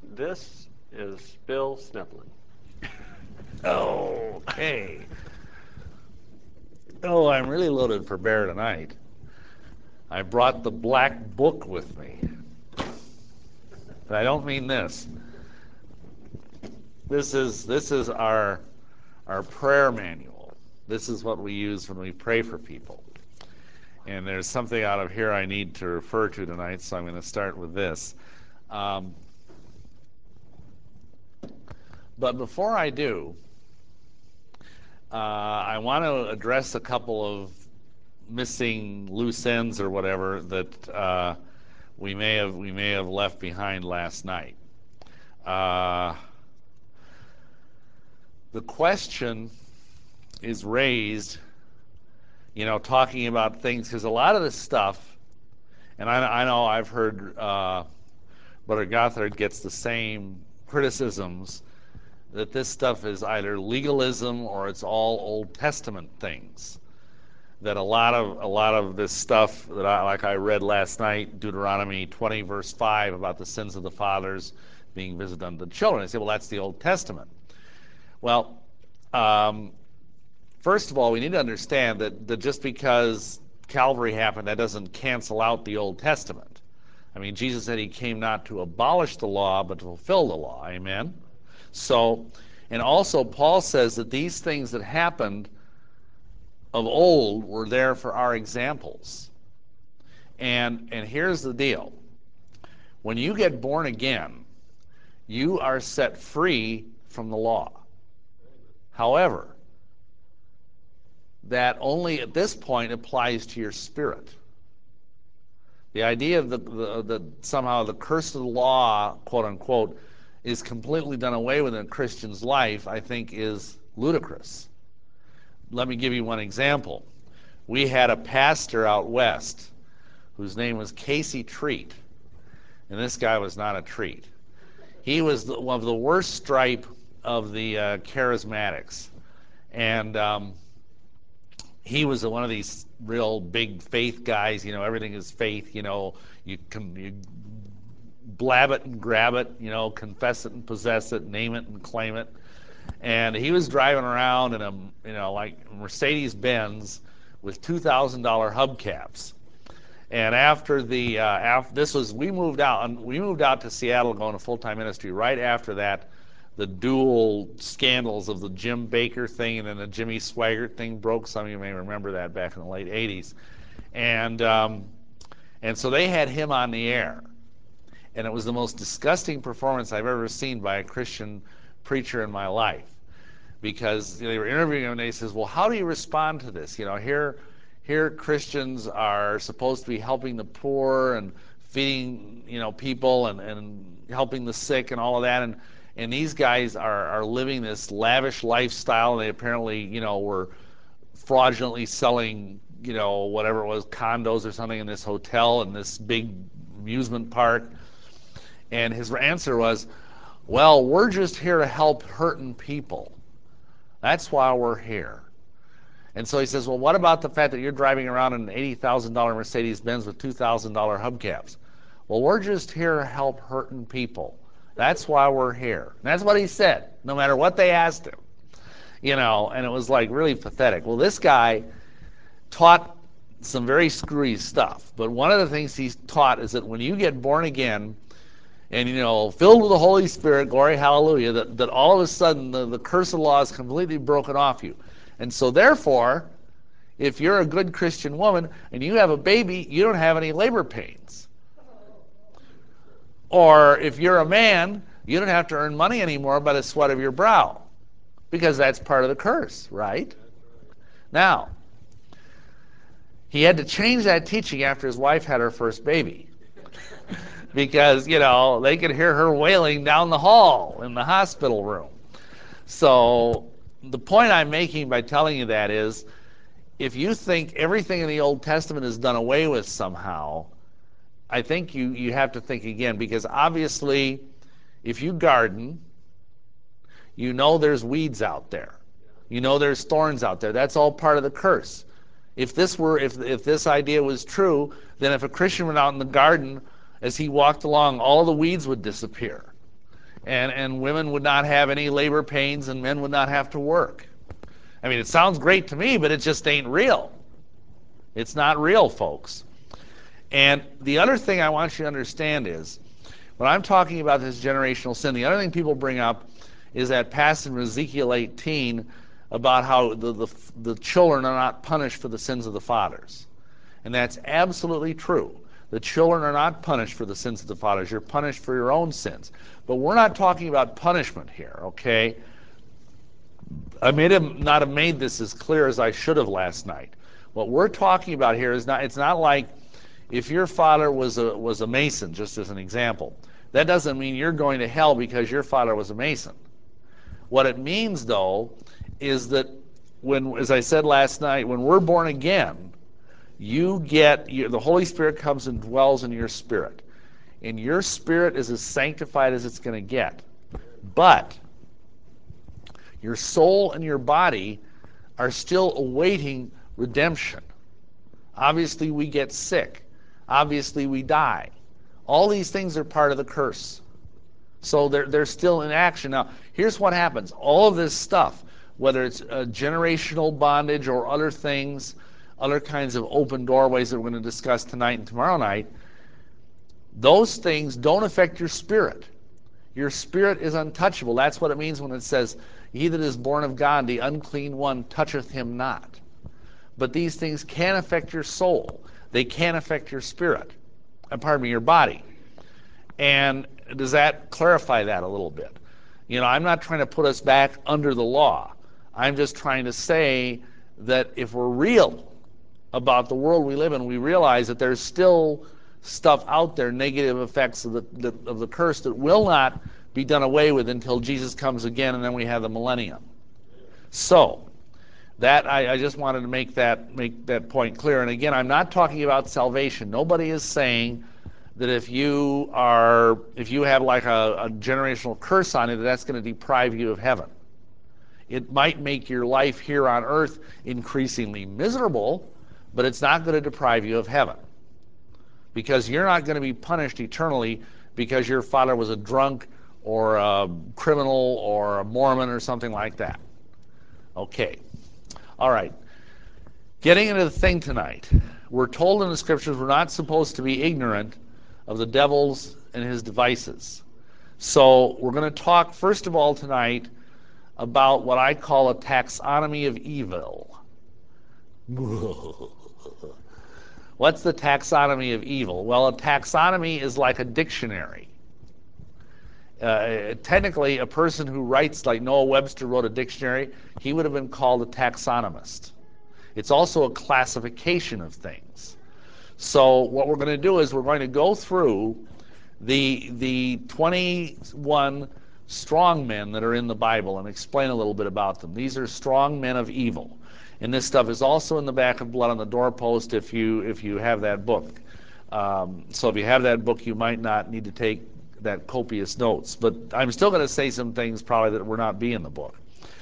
This is Bill Sneplin. Okay. Oh, I'm really loaded for bear tonight. I brought the black book with me. But I don't mean this. This is our prayer manual. This is what we use when we pray for people. And there's something out of here I need to refer to tonight, so I'm going to start with this. Um, but before I do, I want to address a couple of missing loose ends or whatever that we may have left behind last night. Uh, the question is raised, talking about things, because a lot of this stuff, and I know I've heard Brother Gothard gets the same criticisms, that this stuff is either legalism or it's all Old Testament things. That a lot of this stuff that I read last night, Deuteronomy 20 verse 5 about the sins of the fathers being visited on the children. I say, well, that's the Old Testament. Well, um, first of all, we need to understand that just because Calvary happened, that doesn't cancel out the Old Testament. I mean, Jesus said he came not to abolish the law, but to fulfill the law. Amen? So, and also Paul says that these things that happened of old were there for our examples. And here's the deal. When you get born again, you are set free from the law. However, that only at this point applies to your spirit. The idea of the somehow the curse of the law, quote unquote, is completely done away with in a Christian's life, I think is ludicrous. Let me give you one example. We had a pastor out west whose name was Casey Treat, and this guy was not a treat. He was one of the worst stripe of the charismatics, and he was one of these real big faith guys. Everything is faith. You blab it and grab it. Confess it and possess it, name it and claim it. And he was driving around in a like Mercedes Benz with $2,000 hubcaps. And after this was we moved out to Seattle going to full-time ministry right after that. The dual scandals of the Jim Bakker thing and then the Jimmy Swaggart thing broke. Some of you may remember that back in the late 80s. And so they had him on the air. And it was the most disgusting performance I've ever seen by a Christian preacher in my life. Because they were interviewing him and they says, well, how do you respond to this? Here Christians are supposed to be helping the poor and feeding, people and helping the sick and all of that. And these guys are living this lavish lifestyle, and they apparently, were fraudulently selling, whatever it was, condos or something in this hotel in this big amusement park. And his answer was, well, we're just here to help hurting people. That's why we're here. And so he says, well, what about the fact that you're driving around in an $80,000 Mercedes Benz with $2,000 hubcaps? Well, we're just here to help hurting people. That's why we're here. And that's what he said, no matter what they asked him. And it was like really pathetic. Well, this guy taught some very screwy stuff. But one of the things he taught is that when you get born again and, filled with the Holy Spirit, glory, hallelujah, that all of a sudden the curse of the law is completely broken off you. And so therefore, if you're a good Christian woman and you have a baby, you don't have any labor pains. Or if you're a man, you don't have to earn money anymore by the sweat of your brow, because that's part of the curse, right? Now, he had to change that teaching after his wife had her first baby. Because, they could hear her wailing down the hall in the hospital room. So the point I'm making by telling you that is, if you think everything in the Old Testament is done away with somehow, I think you have to think again, because obviously if you garden, there's weeds out there. There's thorns out there. That's all part of the curse. If this idea was true, then if a Christian went out in the garden, as he walked along, all the weeds would disappear. and women would not have any labor pains and men would not have to work. I mean, it sounds great to me, but it just ain't real. It's not real, folks. And the other thing I want you to understand is, when I'm talking about this generational sin, the other thing people bring up is that passage in Ezekiel 18 about how the children are not punished for the sins of the fathers. And that's absolutely true. The children are not punished for the sins of the fathers. You're punished for your own sins. But we're not talking about punishment here, okay? I may not have made this as clear as I should have last night. What we're talking about here is not, it's not like if your father was a Mason, just as an example. That doesn't mean you're going to hell because your father was a Mason. What it means, though, is that when, as I said last night, when we're born again, the Holy Spirit comes and dwells in your spirit. And your spirit is as sanctified as it's going to get. But your soul and your body are still awaiting redemption. Obviously, we get sick. Obviously, we die. All these things are part of the curse. So they're still in action. Now, here's what happens. All of this stuff, whether it's generational bondage or other things, other kinds of open doorways that we're going to discuss tonight and tomorrow night, those things don't affect your spirit. Your spirit is untouchable. That's what it means when it says, he that is born of God, the unclean one, toucheth him not. But these things can affect your soul. They can affect your spirit. Pardon me, your body. And does that clarify that a little bit? You know, I'm not trying to put us back under the law. I'm just trying to say that if we're real about the world we live in, we realize that there's still stuff out there, negative effects of the curse that will not be done away with until Jesus comes again, and then we have the millennium. So that I just wanted to make that point clear. And again, I'm not talking about salvation. Nobody is saying that if you have like a generational curse on it, that's going to deprive you of heaven. It might make your life here on earth increasingly miserable, but it's not going to deprive you of heaven. Because you're not going to be punished eternally because your father was a drunk or a criminal or a Mormon or something like that. Okay. All right. Getting into the thing tonight. We're told in the scriptures we're not supposed to be ignorant of the devil's and his devices. So we're going to talk first of all tonight about what I call a taxonomy of evil. What's the taxonomy of evil? Well, a taxonomy is like a dictionary. Technically, a person who writes, like Noah Webster wrote a dictionary, he would have been called a taxonomist. It's also a classification of things. So what we're going to do is we're going to go through the 21 strong men that are in the Bible and explain a little bit about them. These are strong men of evil. And this stuff is also in the back of Blood on the Doorpost if you have that book. So if you have that book, you might not need to take that copious notes. But I'm still going to say some things probably that will not be in the book.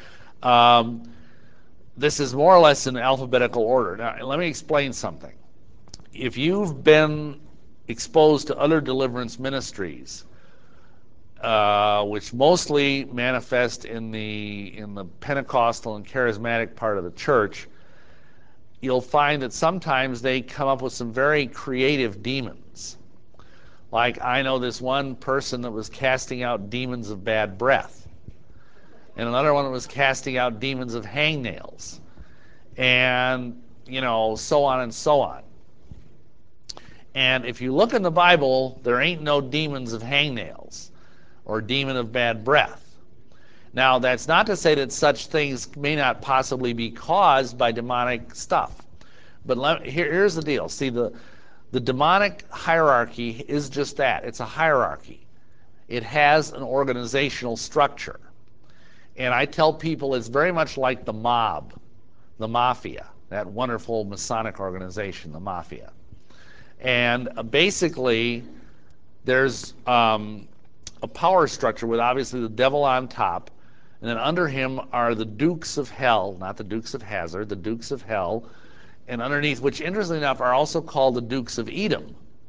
This is more or less in alphabetical order. Now, let me explain something. If you've been exposed to other deliverance ministries, which mostly manifest in the Pentecostal and charismatic part of the church, you'll find that sometimes they come up with some very creative demons. Like, I know this one person that was casting out demons of bad breath, and another one that was casting out demons of hangnails, and so on and so on. And if you look in the Bible, there ain't no demons of hangnails or demon of bad breath. Now, that's not to say that such things may not possibly be caused by demonic stuff. But here's the deal. See, the demonic hierarchy is just that. It's a hierarchy. It has an organizational structure. And I tell people it's very much like the mob, the mafia, that wonderful Masonic organization, the mafia. And basically, there's a power structure with obviously the devil on top, and then under him are the dukes of hell, not the Dukes of Hazzard, the dukes of hell, and underneath, which interestingly enough are also called the Dukes of Edom.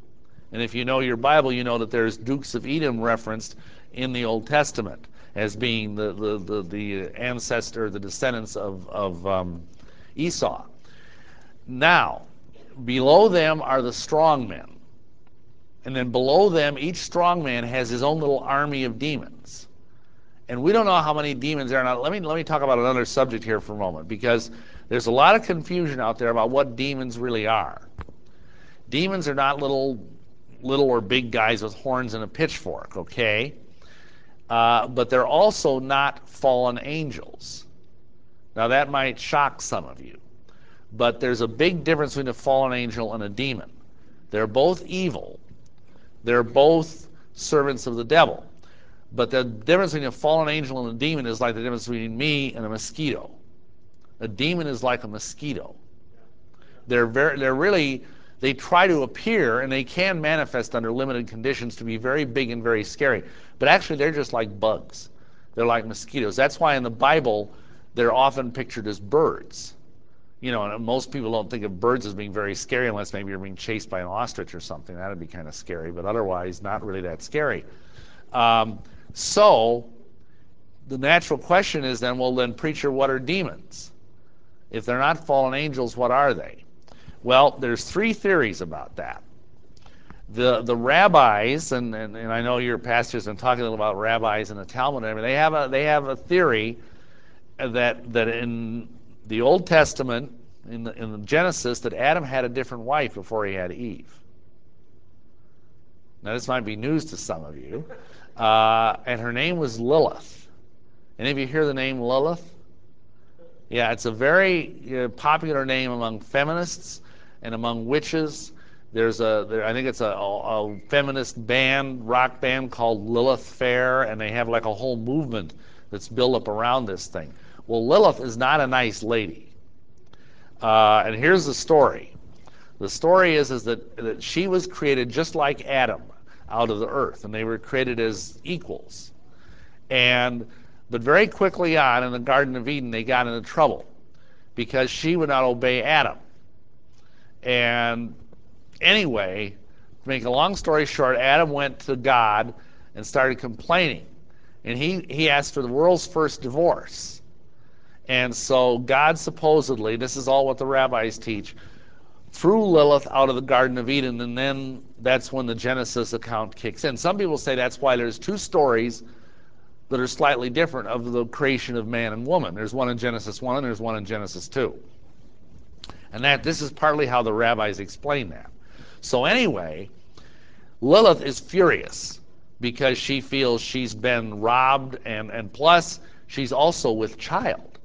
And if you know your Bible, you know that there's Dukes of Edom referenced in the Old Testament as being the ancestor, the descendants of Esau. Now, below them are the strong men. And then below them, each strong man has his own little army of demons. And we don't know how many demons there are. Now, let me talk about another subject here for a moment, because there's a lot of confusion out there about what demons really are. Demons are not little or big guys with horns and a pitchfork, okay? But they're also not fallen angels. Now, that might shock some of you. But there's a big difference between a fallen angel and a demon. They're both evil. They're both servants of the devil. But the difference between a fallen angel and a demon is like the difference between me and a mosquito. A demon is like a mosquito. They're really, they try to appear, and they can manifest under limited conditions to be very big and very scary. But actually, they're just like bugs. They're like mosquitoes. That's why in the Bible, they're often pictured as birds. You know, and most people don't think of birds as being very scary unless maybe you're being chased by an ostrich or something. That would be kind of scary, but otherwise not really that scary. So the natural question is then, well, then, preacher, what are demons? If they're not fallen angels, what are they? Well, there's three theories about that. The rabbis, and I know your pastor's been talking a little about rabbis and the Talmud and everything, they have a theory that in the Old Testament, in the Genesis, that Adam had a different wife before he had Eve. Now, this might be news to some of you. And her name was Lilith. Any of you hear the name Lilith? Yeah, it's a very popular name among feminists and among witches. I think it's a feminist rock band called Lilith Fair, and they have like a whole movement that's built up around this thing. Well, Lilith is not a nice lady. And here's the story. The story is that she was created just like Adam out of the earth, and they were created as equals. But very quickly on in the Garden of Eden, they got into trouble because she would not obey Adam. And anyway, to make a long story short, Adam went to God and started complaining. And he asked for the world's first divorce. And so God supposedly, this is all what the rabbis teach, threw Lilith out of the Garden of Eden, and then that's when the Genesis account kicks in. Some people say that's why there's two stories that are slightly different of the creation of man and woman. There's one in Genesis 1 and there's one in Genesis 2. And this is partly how the rabbis explain that. So anyway, Lilith is furious because she feels she's been robbed, and plus she's also with child.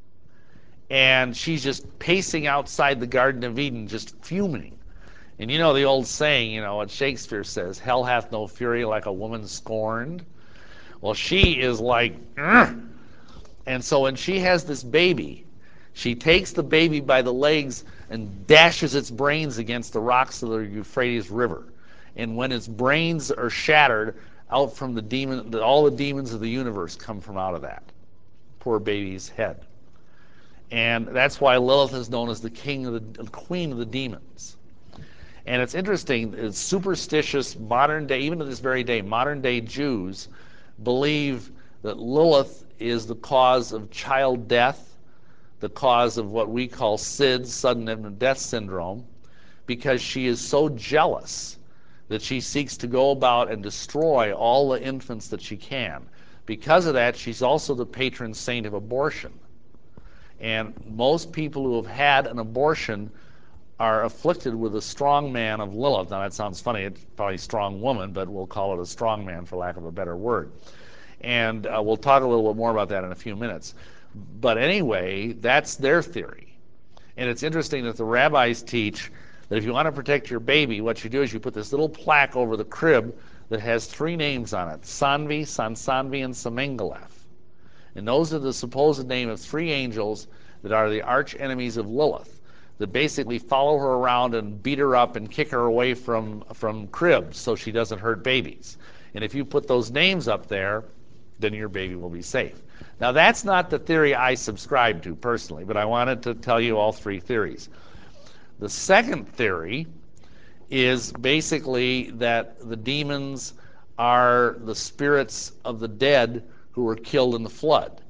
And she's just pacing outside the Garden of Eden, just fuming. And you know the old saying, you know, what Shakespeare says, hell hath no fury like a woman scorned. Well, she is like, ugh. And so when she has this baby, she takes the baby by the legs and dashes its brains against the rocks of the Euphrates River. And when its brains are shattered, out from the demon, all the demons of the universe come from out of that poor baby's head. And that's why Lilith is known as the queen of the demons. And it's interesting, it's superstitious modern day, even to this very day, modern day Jews believe that Lilith is the cause of child death, the cause of what we call SIDS, sudden infant death syndrome, because she is so jealous that she seeks to go about and destroy all the infants that she can. Because of that, she's also the patron saint of abortion. And most people who have had an abortion are afflicted with a strong man of Lilith. Now that sounds funny, it's probably strong woman, but we'll call it a strong man for lack of a better word. And we'll talk a little bit more about that in a few minutes. But anyway, that's their theory. And it's interesting that the rabbis teach that if you want to protect your baby, what you do is you put this little plaque over the crib that has three names on it, Sanvi, Sansanvi, and Samangalef. And those are the supposed name of three angels that are the arch enemies of Lilith, that basically follow her around and beat her up and kick her away from cribs so she doesn't hurt babies. And if you put those names up there, then your baby will be safe. Now that's not the theory I subscribe to personally, but I wanted to tell you all three theories. The second theory is basically that the demons are the spirits of the dead who were killed in the flood.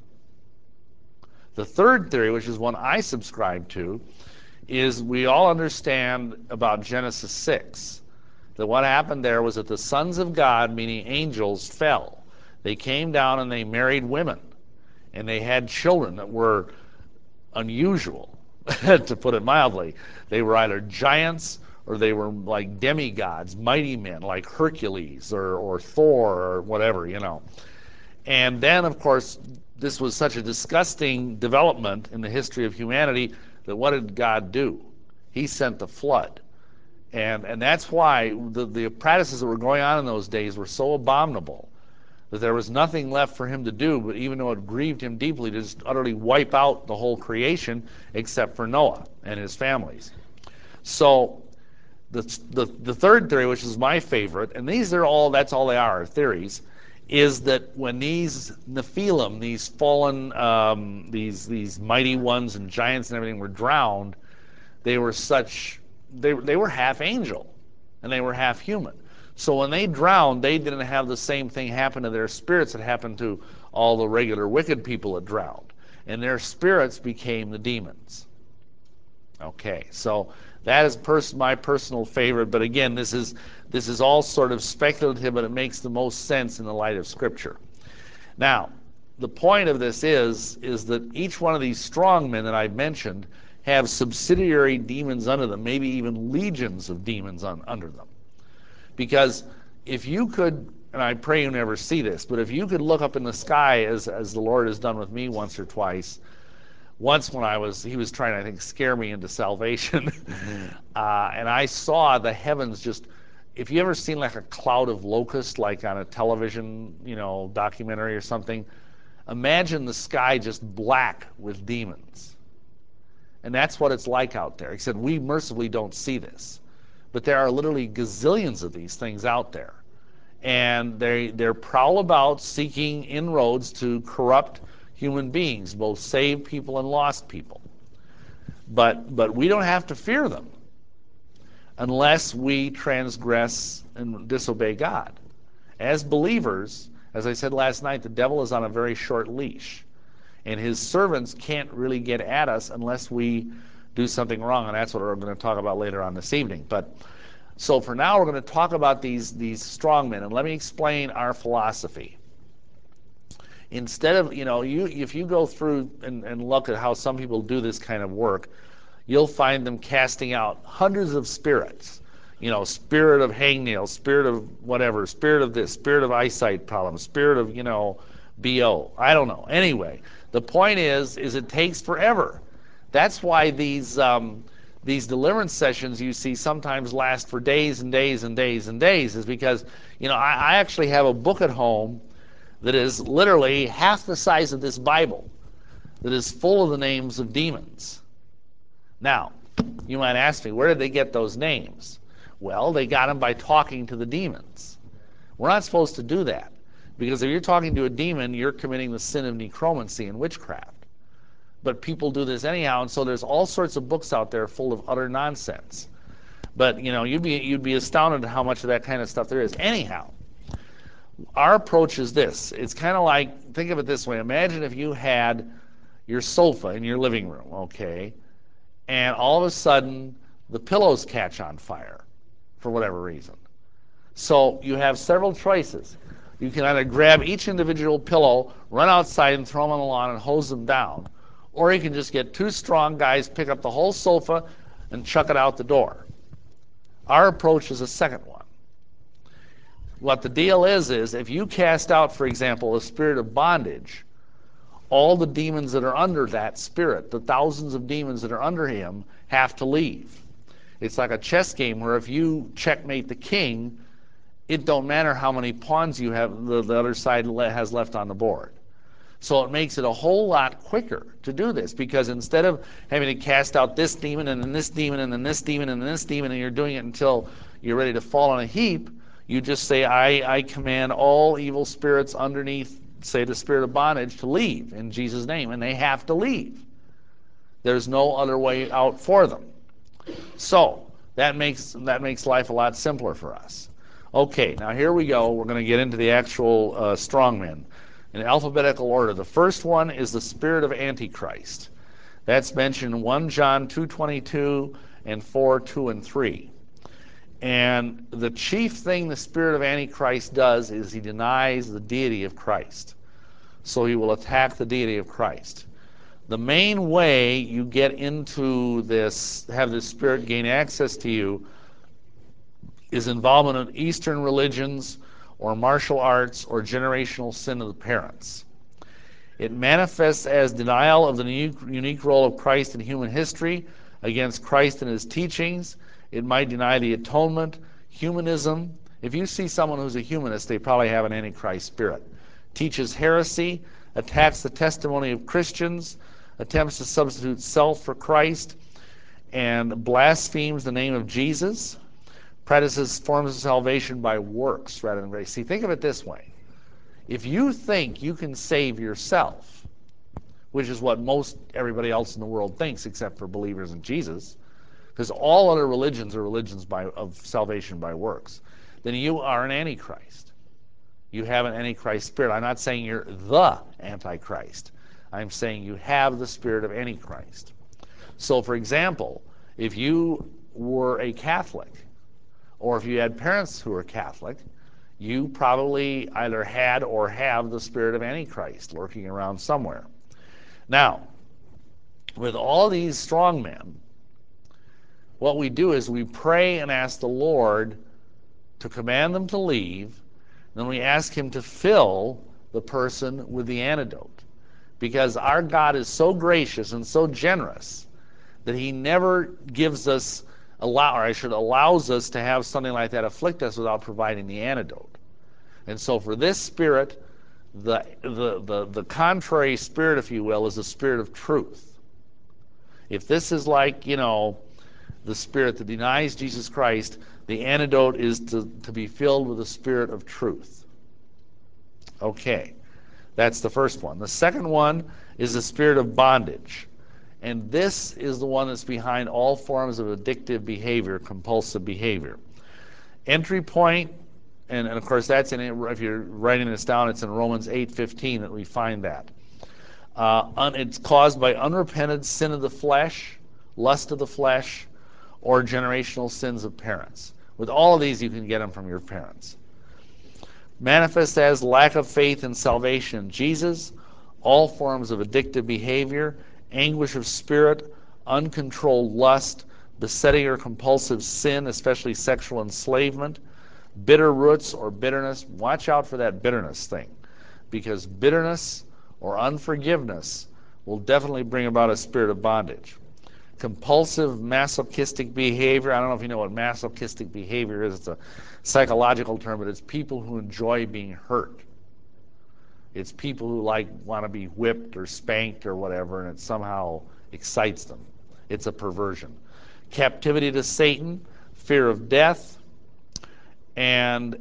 The third theory, which is one I subscribe to, is we all understand about Genesis 6. That what happened there was that the sons of God, meaning angels, fell. They came down and they married women. And they had children that were unusual, to put it mildly. They were either giants or they were like demigods, mighty men like Hercules or Thor or whatever, you know. And then, of course, this was such a disgusting development in the history of humanity that what did God do? He sent the flood. And that's why the practices that were going on in those days were so abominable that there was nothing left for him to do, but even though it grieved him deeply, to just utterly wipe out the whole creation except for Noah and his families. So the third theory, which is my favorite, and these are all, that's all they are theories, is that when these Nephilim, these fallen, these mighty ones and giants and everything were drowned, they were they were half angel and they were half human. So when they drowned, they didn't have the same thing happen to their spirits that happened to all the regular wicked people that drowned. And their spirits became the demons. Okay, so that is my personal favorite. But again, this is all sort of speculative, but it makes the most sense in the light of Scripture. Now, the point of this is that each one of these strong men that I've mentioned have subsidiary demons under them, maybe even legions of demons under them. Because if you could, and I pray you never see this, but if you could look up in the sky as the Lord has done with me once or twice, once when he was trying to, I think, scare me into salvation, and I saw the heavens just, if you ever seen like a cloud of locusts, like on a television, documentary or something, imagine the sky just black with demons. And that's what it's like out there. He said, we mercifully don't see this. But there are literally gazillions of these things out there. And they prowl about seeking inroads to corrupt human beings, both saved people and lost people. But we don't have to fear them unless we transgress and disobey God. As believers, as I said last night, the devil is on a very short leash. And his servants can't really get at us unless we do something wrong, and that's what we're going to talk about later on this evening. But so for now, we're going to talk about these strong men, and let me explain our philosophy. Instead of, if you go through and look at how some people do this kind of work, you'll find them casting out hundreds of spirits. Spirit of hangnail, spirit of whatever, spirit of this, spirit of eyesight problems, spirit of, BO. I don't know. Anyway, the point is it takes forever. That's why these deliverance sessions you see sometimes last for days and days and days and days, is because, I actually have a book at home that is literally half the size of this Bible that is full of the names of demons. Now, you might ask me, where did they get those names? Well, they got them by talking to the demons. We're not supposed to do that, because if you're talking to a demon, you're committing the sin of necromancy and witchcraft. But people do this anyhow, and so there's all sorts of books out there full of utter nonsense. But you'd be astounded at how much of that kind of stuff there is. Anyhow, our approach is this. It's kind of like, think of it this way. Imagine if you had your sofa in your living room, okay, and all of a sudden the pillows catch on fire for whatever reason. So you have several choices. You can either grab each individual pillow, run outside and throw them on the lawn and hose them down, or you can just get two strong guys, pick up the whole sofa, and chuck it out the door. Our approach is a second one. What the deal is if you cast out, for example, a spirit of bondage, all the demons that are under that spirit, the thousands of demons that are under him, have to leave. It's like a chess game where if you checkmate the king, it don't matter how many pawns you have, the other side has left on the board. So it makes it a whole lot quicker to do this, because instead of having to cast out this demon and then this demon and then this demon and then this demon, and you're doing it until you're ready to fall on a heap, you just say, I command all evil spirits underneath, say, the spirit of bondage to leave in Jesus' name, and they have to leave. There's no other way out for them. So That makes life a lot simpler for us. Okay, now here we go. We're going to get into the actual strongmen in alphabetical order. The first one is the spirit of Antichrist. That's mentioned in 1 John 2:22 and 4:2 and 3. And the chief thing the spirit of Antichrist does is he denies the deity of Christ. So he will attack the deity of Christ. The main way you get into this, have this spirit gain access to you, is involvement in Eastern religions or martial arts or generational sin of the parents. It manifests as denial of the unique role of Christ in human history, against Christ and his teachings. It might deny the atonement, humanism. If you see someone who's a humanist, they probably have an Antichrist spirit. Teaches heresy, attacks the testimony of Christians, attempts to substitute self for Christ, and blasphemes the name of Jesus. Practices forms of salvation by works rather than grace. See, think of it this way. If you think you can save yourself, which is what most everybody else in the world thinks except for believers in Jesus, because all other religions are religions of salvation by works, then you are an Antichrist. You have an Antichrist spirit. I'm not saying you're the Antichrist. I'm saying you have the spirit of Antichrist. So, for example, if you were a Catholic, or if you had parents who were Catholic, you probably either had or have the spirit of Antichrist lurking around somewhere. Now, with all these strong men, what we do is we pray and ask the Lord to command them to leave, then we ask him to fill the person with the antidote. Because our God is so gracious and so generous that he never gives us, allows us to have something like that afflict us without providing the antidote. And so for this spirit, the contrary spirit, if you will, is the spirit of truth. If this is like, the spirit that denies Jesus Christ, the antidote is to be filled with the spirit of truth. Okay, that's the first one. The second one is the spirit of bondage. And this is the one that's behind all forms of addictive behavior, compulsive behavior. Entry point, and of course that's if you're writing this down, it's in Romans 8:15 that we find that. It's caused by unrepented sin of the flesh, lust of the flesh, or generational sins of parents. With all of these, you can get them from your parents. Manifest as lack of faith in salvation in Jesus, all forms of addictive behavior, anguish of spirit, uncontrolled lust, besetting or compulsive sin, especially sexual enslavement, bitter roots or bitterness. Watch out for that bitterness thing, because bitterness or unforgiveness will definitely bring about a spirit of bondage. Compulsive masochistic behavior. I don't know if you know what masochistic behavior is. It's a psychological term, but it's people who enjoy being hurt. It's people who want to be whipped or spanked or whatever, and it somehow excites them. It's a perversion. Captivity to Satan, fear of death, and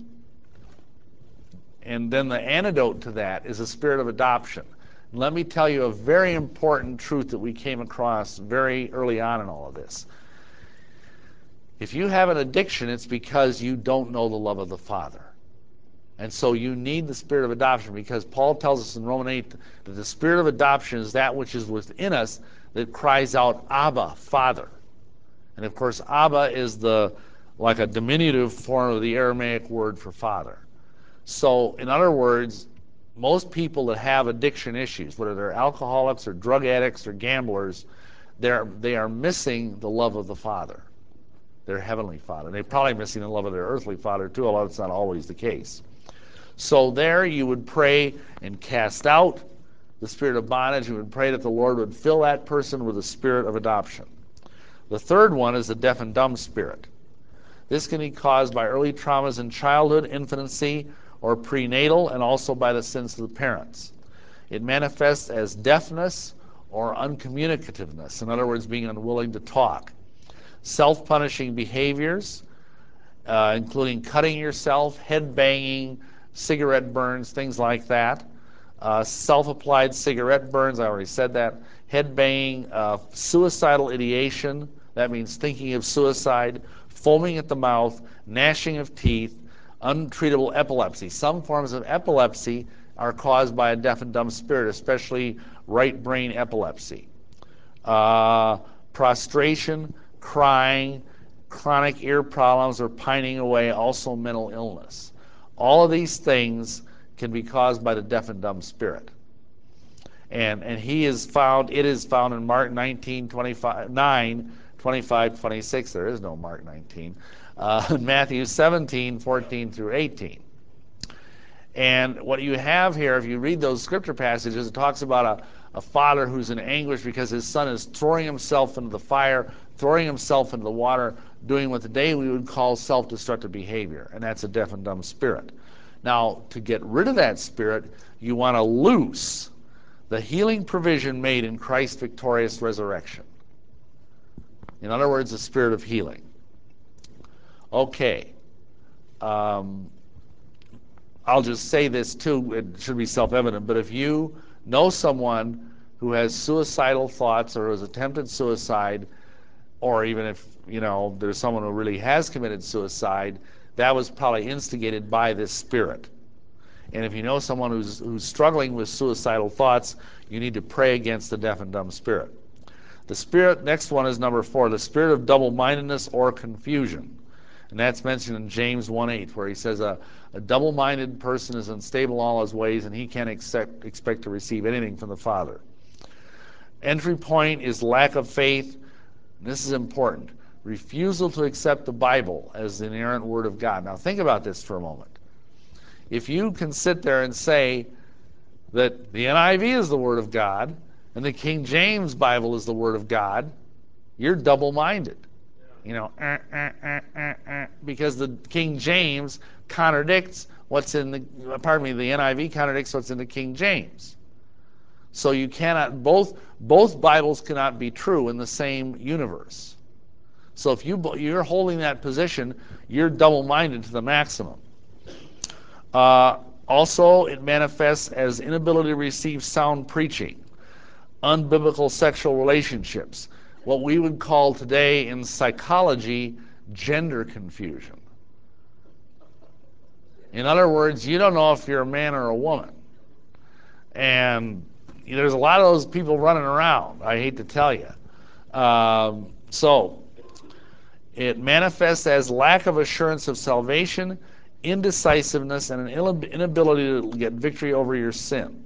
then the antidote to that is a spirit of adoption. Let me tell you a very important truth that we came across very early on in all of this. If you have an addiction, it's because you don't know the love of the Father. And so you need the spirit of adoption, because Paul tells us in Romans 8 that the spirit of adoption is that which is within us that cries out, Abba, Father. And of course, Abba is like a diminutive form of the Aramaic word for father. So in other words, most people that have addiction issues, whether they're alcoholics or drug addicts or gamblers, they are missing the love of the Father, their heavenly Father. They're probably missing the love of their earthly father too, although it's not always the case. So there you would pray and cast out the spirit of bondage. You would pray that the Lord would fill that person with the spirit of adoption. The third one is the deaf and dumb spirit. This can be caused by early traumas in childhood, infancy, or prenatal, and also by the sins of the parents. It manifests as deafness or uncommunicativeness, in other words, being unwilling to talk. Self-punishing behaviors, including cutting yourself, head banging, cigarette burns, things like that. Self-applied cigarette burns, I already said that. Head banging, suicidal ideation, that means thinking of suicide, foaming at the mouth, gnashing of teeth, untreatable epilepsy. Some forms of epilepsy are caused by a deaf and dumb spirit, especially right brain epilepsy. Prostration, crying, chronic ear problems, or pining away, also mental illness. All of these things can be caused by the deaf and dumb spirit. And it is found in Mark 19, 25, 9, 25, 26. There is no Mark 19. Matthew 17, 14 through 18. And what you have here, if you read those scripture passages, it talks about a father who's in anguish because his son is throwing himself into the fire, throwing himself into the water, doing what today we would call self-destructive behavior, and that's a deaf and dumb spirit. Now, to get rid of that spirit, you want to loose the healing provision made in Christ's victorious resurrection. In other words, the spirit of healing. Okay. I'll just say this too, it should be self-evident, but if you know someone who has suicidal thoughts or has attempted suicide, or even if there's someone who really has committed suicide, that was probably instigated by this spirit. And if you know someone who's struggling with suicidal thoughts, you need to pray against the deaf and dumb spirit. The spirit, next one is number 4, the spirit of double-mindedness or confusion. And that's mentioned in James 1:8, where he says a double-minded person is unstable in all his ways, and he can't expect to receive anything from the Father. Entry point is lack of faith. This is important. Refusal to accept the Bible as the inerrant Word of God. Now think about this for a moment. If you can sit there and say that the NIV is the Word of God and the King James Bible is the Word of God, you're double-minded. Because the King James contradicts what's in the NIV contradicts what's in the King James. So you cannot, both Bibles cannot be true in the same universe. So if you're holding that position, you're double-minded to the maximum. Also, it manifests as inability to receive sound preaching, unbiblical sexual relationships, what we would call today in psychology gender confusion. In other words, you don't know if you're a man or a woman. And there's a lot of those people running around, I hate to tell you. So it manifests as lack of assurance of salvation, indecisiveness, and an inability to get victory over your sin.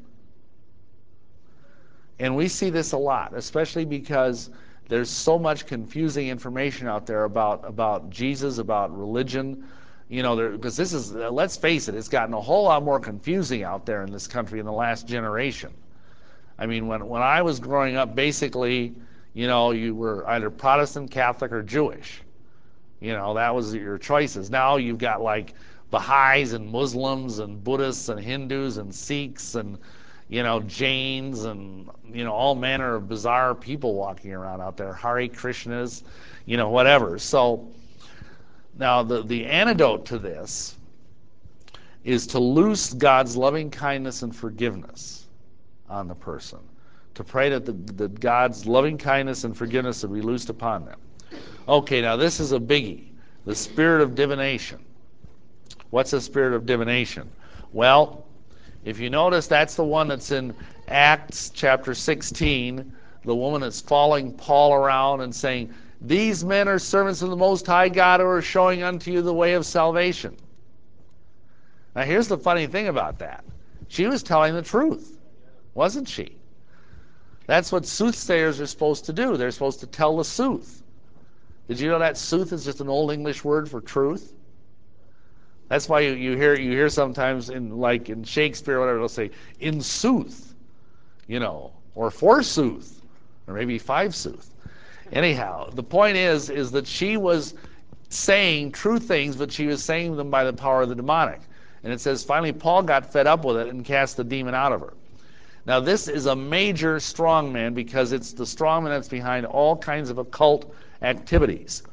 And we see this a lot, especially because there's so much confusing information out there about Jesus, about religion, because this is, let's face it, it's gotten a whole lot more confusing out there in this country in the last generation. I mean, when I was growing up, basically, you were either Protestant, Catholic, or Jewish. That was your choices. Now you've got like Baha'is and Muslims and Buddhists and Hindus and Sikhs and Jains and all manner of bizarre people walking around out there, Hare Krishnas, whatever. So now the antidote to this is to loose God's loving kindness and forgiveness on the person, to pray that God's loving kindness and forgiveness will be loosed upon them. Okay, now this is a biggie, the spirit of divination. What's the spirit of divination? Well, if you notice, that's the one that's in Acts chapter 16, the woman that's following Paul around and saying, "These men are servants of the Most High God who are showing unto you the way of salvation." Now here's the funny thing about that. She was telling the truth, wasn't she? That's what soothsayers are supposed to do. They're supposed to tell the sooth. Did you know that sooth is just an old English word for truth? That's why you hear sometimes in Shakespeare or whatever, they'll say, "in sooth," or "forsooth," or maybe "five sooth." Anyhow, the point is that she was saying true things, but she was saying them by the power of the demonic. And it says finally Paul got fed up with it and cast the demon out of her. Now this is a major strongman because it's the strongman that's behind all kinds of occult activities.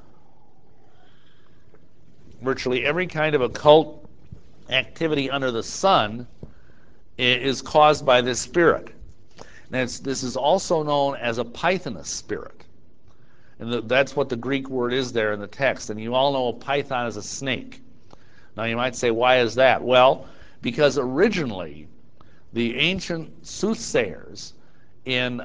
Virtually every kind of occult activity under the sun is caused by this spirit. And this is also known as a Pythoness spirit. And that's what the Greek word is there in the text. And you all know a python is a snake. Now you might say, why is that? Well, because originally the ancient soothsayers in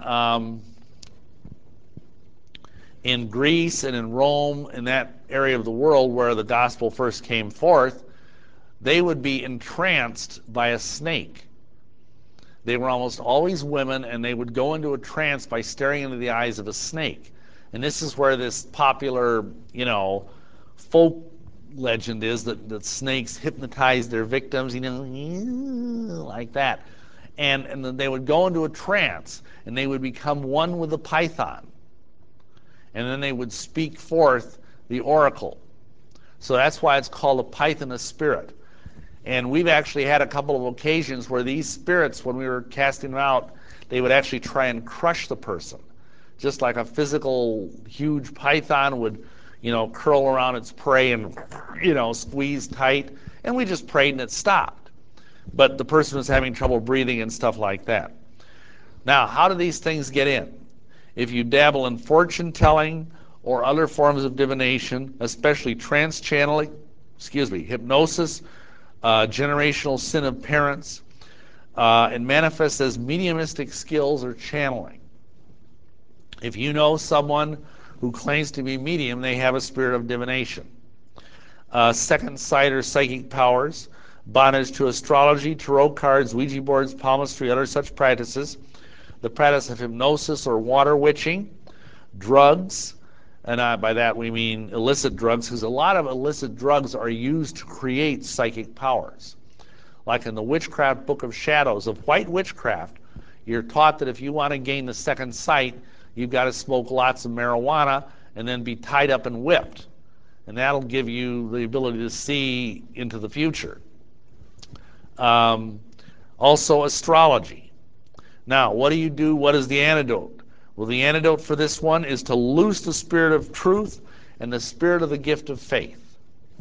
Greece and in Rome, in that area of the world where the gospel first came forth, they would be entranced by a snake. They were almost always women, and they would go into a trance by staring into the eyes of a snake. And this is where this popular, folk legend is that snakes hypnotize their victims, like that. And then they would go into a trance, and they would become one with the python. And then they would speak forth the oracle. So that's why it's called a pythoness spirit. And we've actually had a couple of occasions where these spirits, when we were casting them out, they would actually try and crush the person. Just like a physical huge python would, curl around its prey and, squeeze tight. And we just prayed and it stopped. But the person was having trouble breathing and stuff like that. Now, how do these things get in? If you dabble in fortune telling or other forms of divination, especially trance channeling, hypnosis, generational sin of parents, and manifests as mediumistic skills or channeling. If you know someone who claims to be medium, they have a spirit of divination. Second sight or psychic powers, bondage to astrology, tarot cards, Ouija boards, palmistry, other such practices, the practice of hypnosis or water witching, drugs, and by that we mean illicit drugs, because a lot of illicit drugs are used to create psychic powers. Like in the Witchcraft Book of Shadows, of white witchcraft, you're taught that if you want to gain the second sight, you've got to smoke lots of marijuana and then be tied up and whipped. And that'll give you the ability to see into the future. Also astrology. Now, what do you do? What is the antidote? Well, the antidote for this one is to loose the spirit of truth and the spirit of the gift of faith.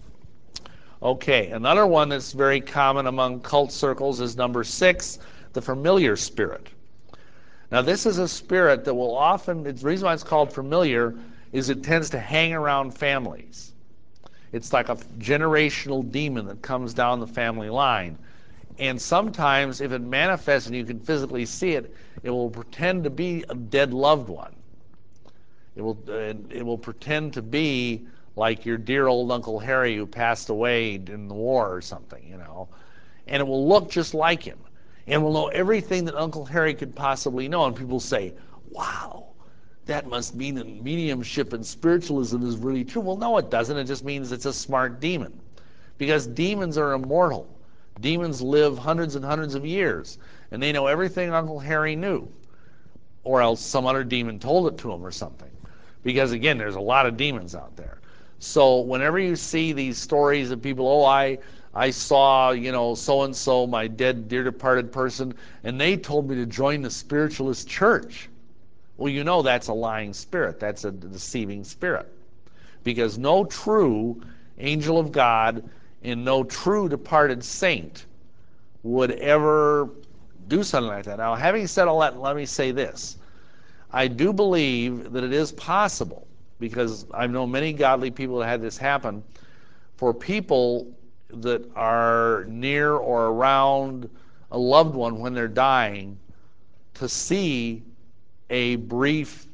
Okay, another one that's very common among cult circles is number 6, the familiar spirit. Now, this is a spirit that will often, the reason why it's called familiar is it tends to hang around families. It's like a generational demon that comes down the family line. And sometimes, if it manifests and you can physically see it, it will pretend to be a dead loved one. It will pretend to be like your dear old Uncle Harry who passed away in the war or something, And it will look just like him. And will know everything that Uncle Harry could possibly know. And people say, wow, that must mean that mediumship and spiritualism is really true. Well, no, it doesn't. It just means it's a smart demon. Because demons are immortal. Demons live hundreds and hundreds of years, and they know everything Uncle Harry knew, or else some other demon told it to him or something. Because again, there's a lot of demons out there. So whenever you see these stories of people, I saw, so-and-so, my dead, dear departed person, and they told me to join the spiritualist church. Well, that's a lying spirit. That's a deceiving spirit. Because no true angel of God and no true departed saint would ever do something like that. Now, having said all that, let me say this. I do believe that it is possible, because I've known many godly people that had this happen, for people that are near or around a loved one when they're dying to see a brief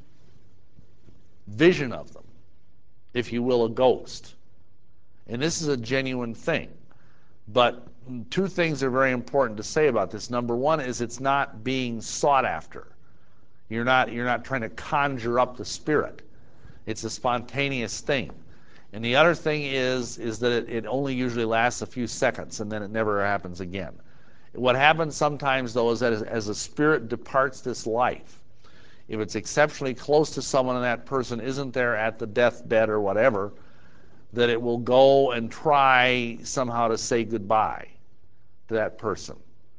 vision of them, if you will, a ghost. And this is a genuine thing. But 2 things are very important to say about this. Number 1 is it's not being sought after. You're not trying to conjure up the spirit. It's a spontaneous thing. And the other thing is that it only usually lasts a few seconds, and then it never happens again. What happens sometimes, though, is that as a spirit departs this life, if it's exceptionally close to someone and that person isn't there at the deathbed or whatever, that it will go and try somehow to say goodbye to that person.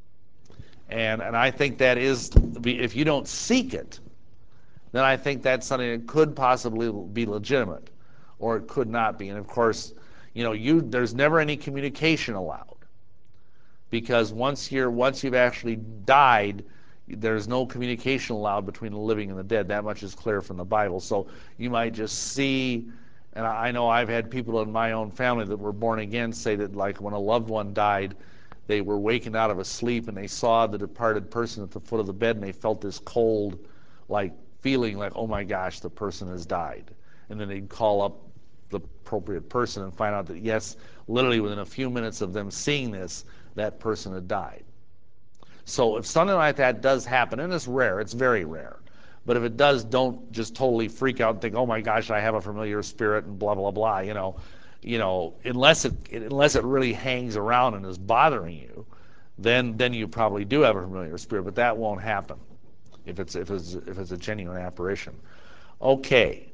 And I think that is, if you don't seek it, then I think that's something that could possibly be legitimate, or it could not be. And of course, there's never any communication allowed, because once you've actually died, There's no communication allowed between the living and the dead. That much is clear from the Bible. So you might just see, and I know I've had people in my own family that were born again say that, like, when a loved one died, they were wakened out of a sleep and they saw the departed person at the foot of the bed, and they felt this cold, like, feeling like, oh my gosh, the person has died. And then they'd call up the appropriate person and find out that, yes, literally within a few minutes of them seeing this, that person had died. So if something like that does happen, and it's rare, it's very rare, but if it does, don't just totally freak out and think, oh my gosh, I have a familiar spirit and blah blah blah. Unless it really hangs around and is bothering you, then you probably do have a familiar spirit. But that won't happen if it's a genuine apparition. Okay,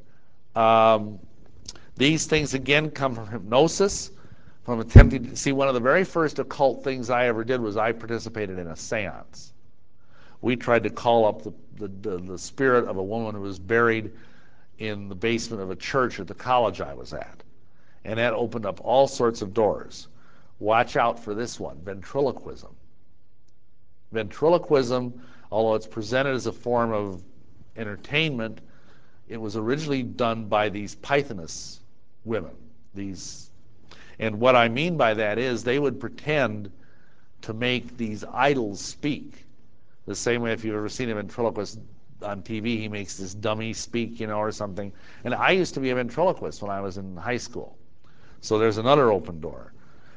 these things again come from hypnosis, from attempting to see. One of the very first occult things I ever did was I participated in a seance. We tried to call up the spirit of a woman who was buried in the basement of a church at the college I was at. And that opened up all sorts of doors. Watch out for this one, ventriloquism. Ventriloquism, although it's presented as a form of entertainment, it was originally done by these Pythoness women. And what I mean by that is they would pretend to make these idols speak. The same way, if you've ever seen a ventriloquist on TV, he makes this dummy speak, or something. And I used to be a ventriloquist when I was in high school. So there's another open door.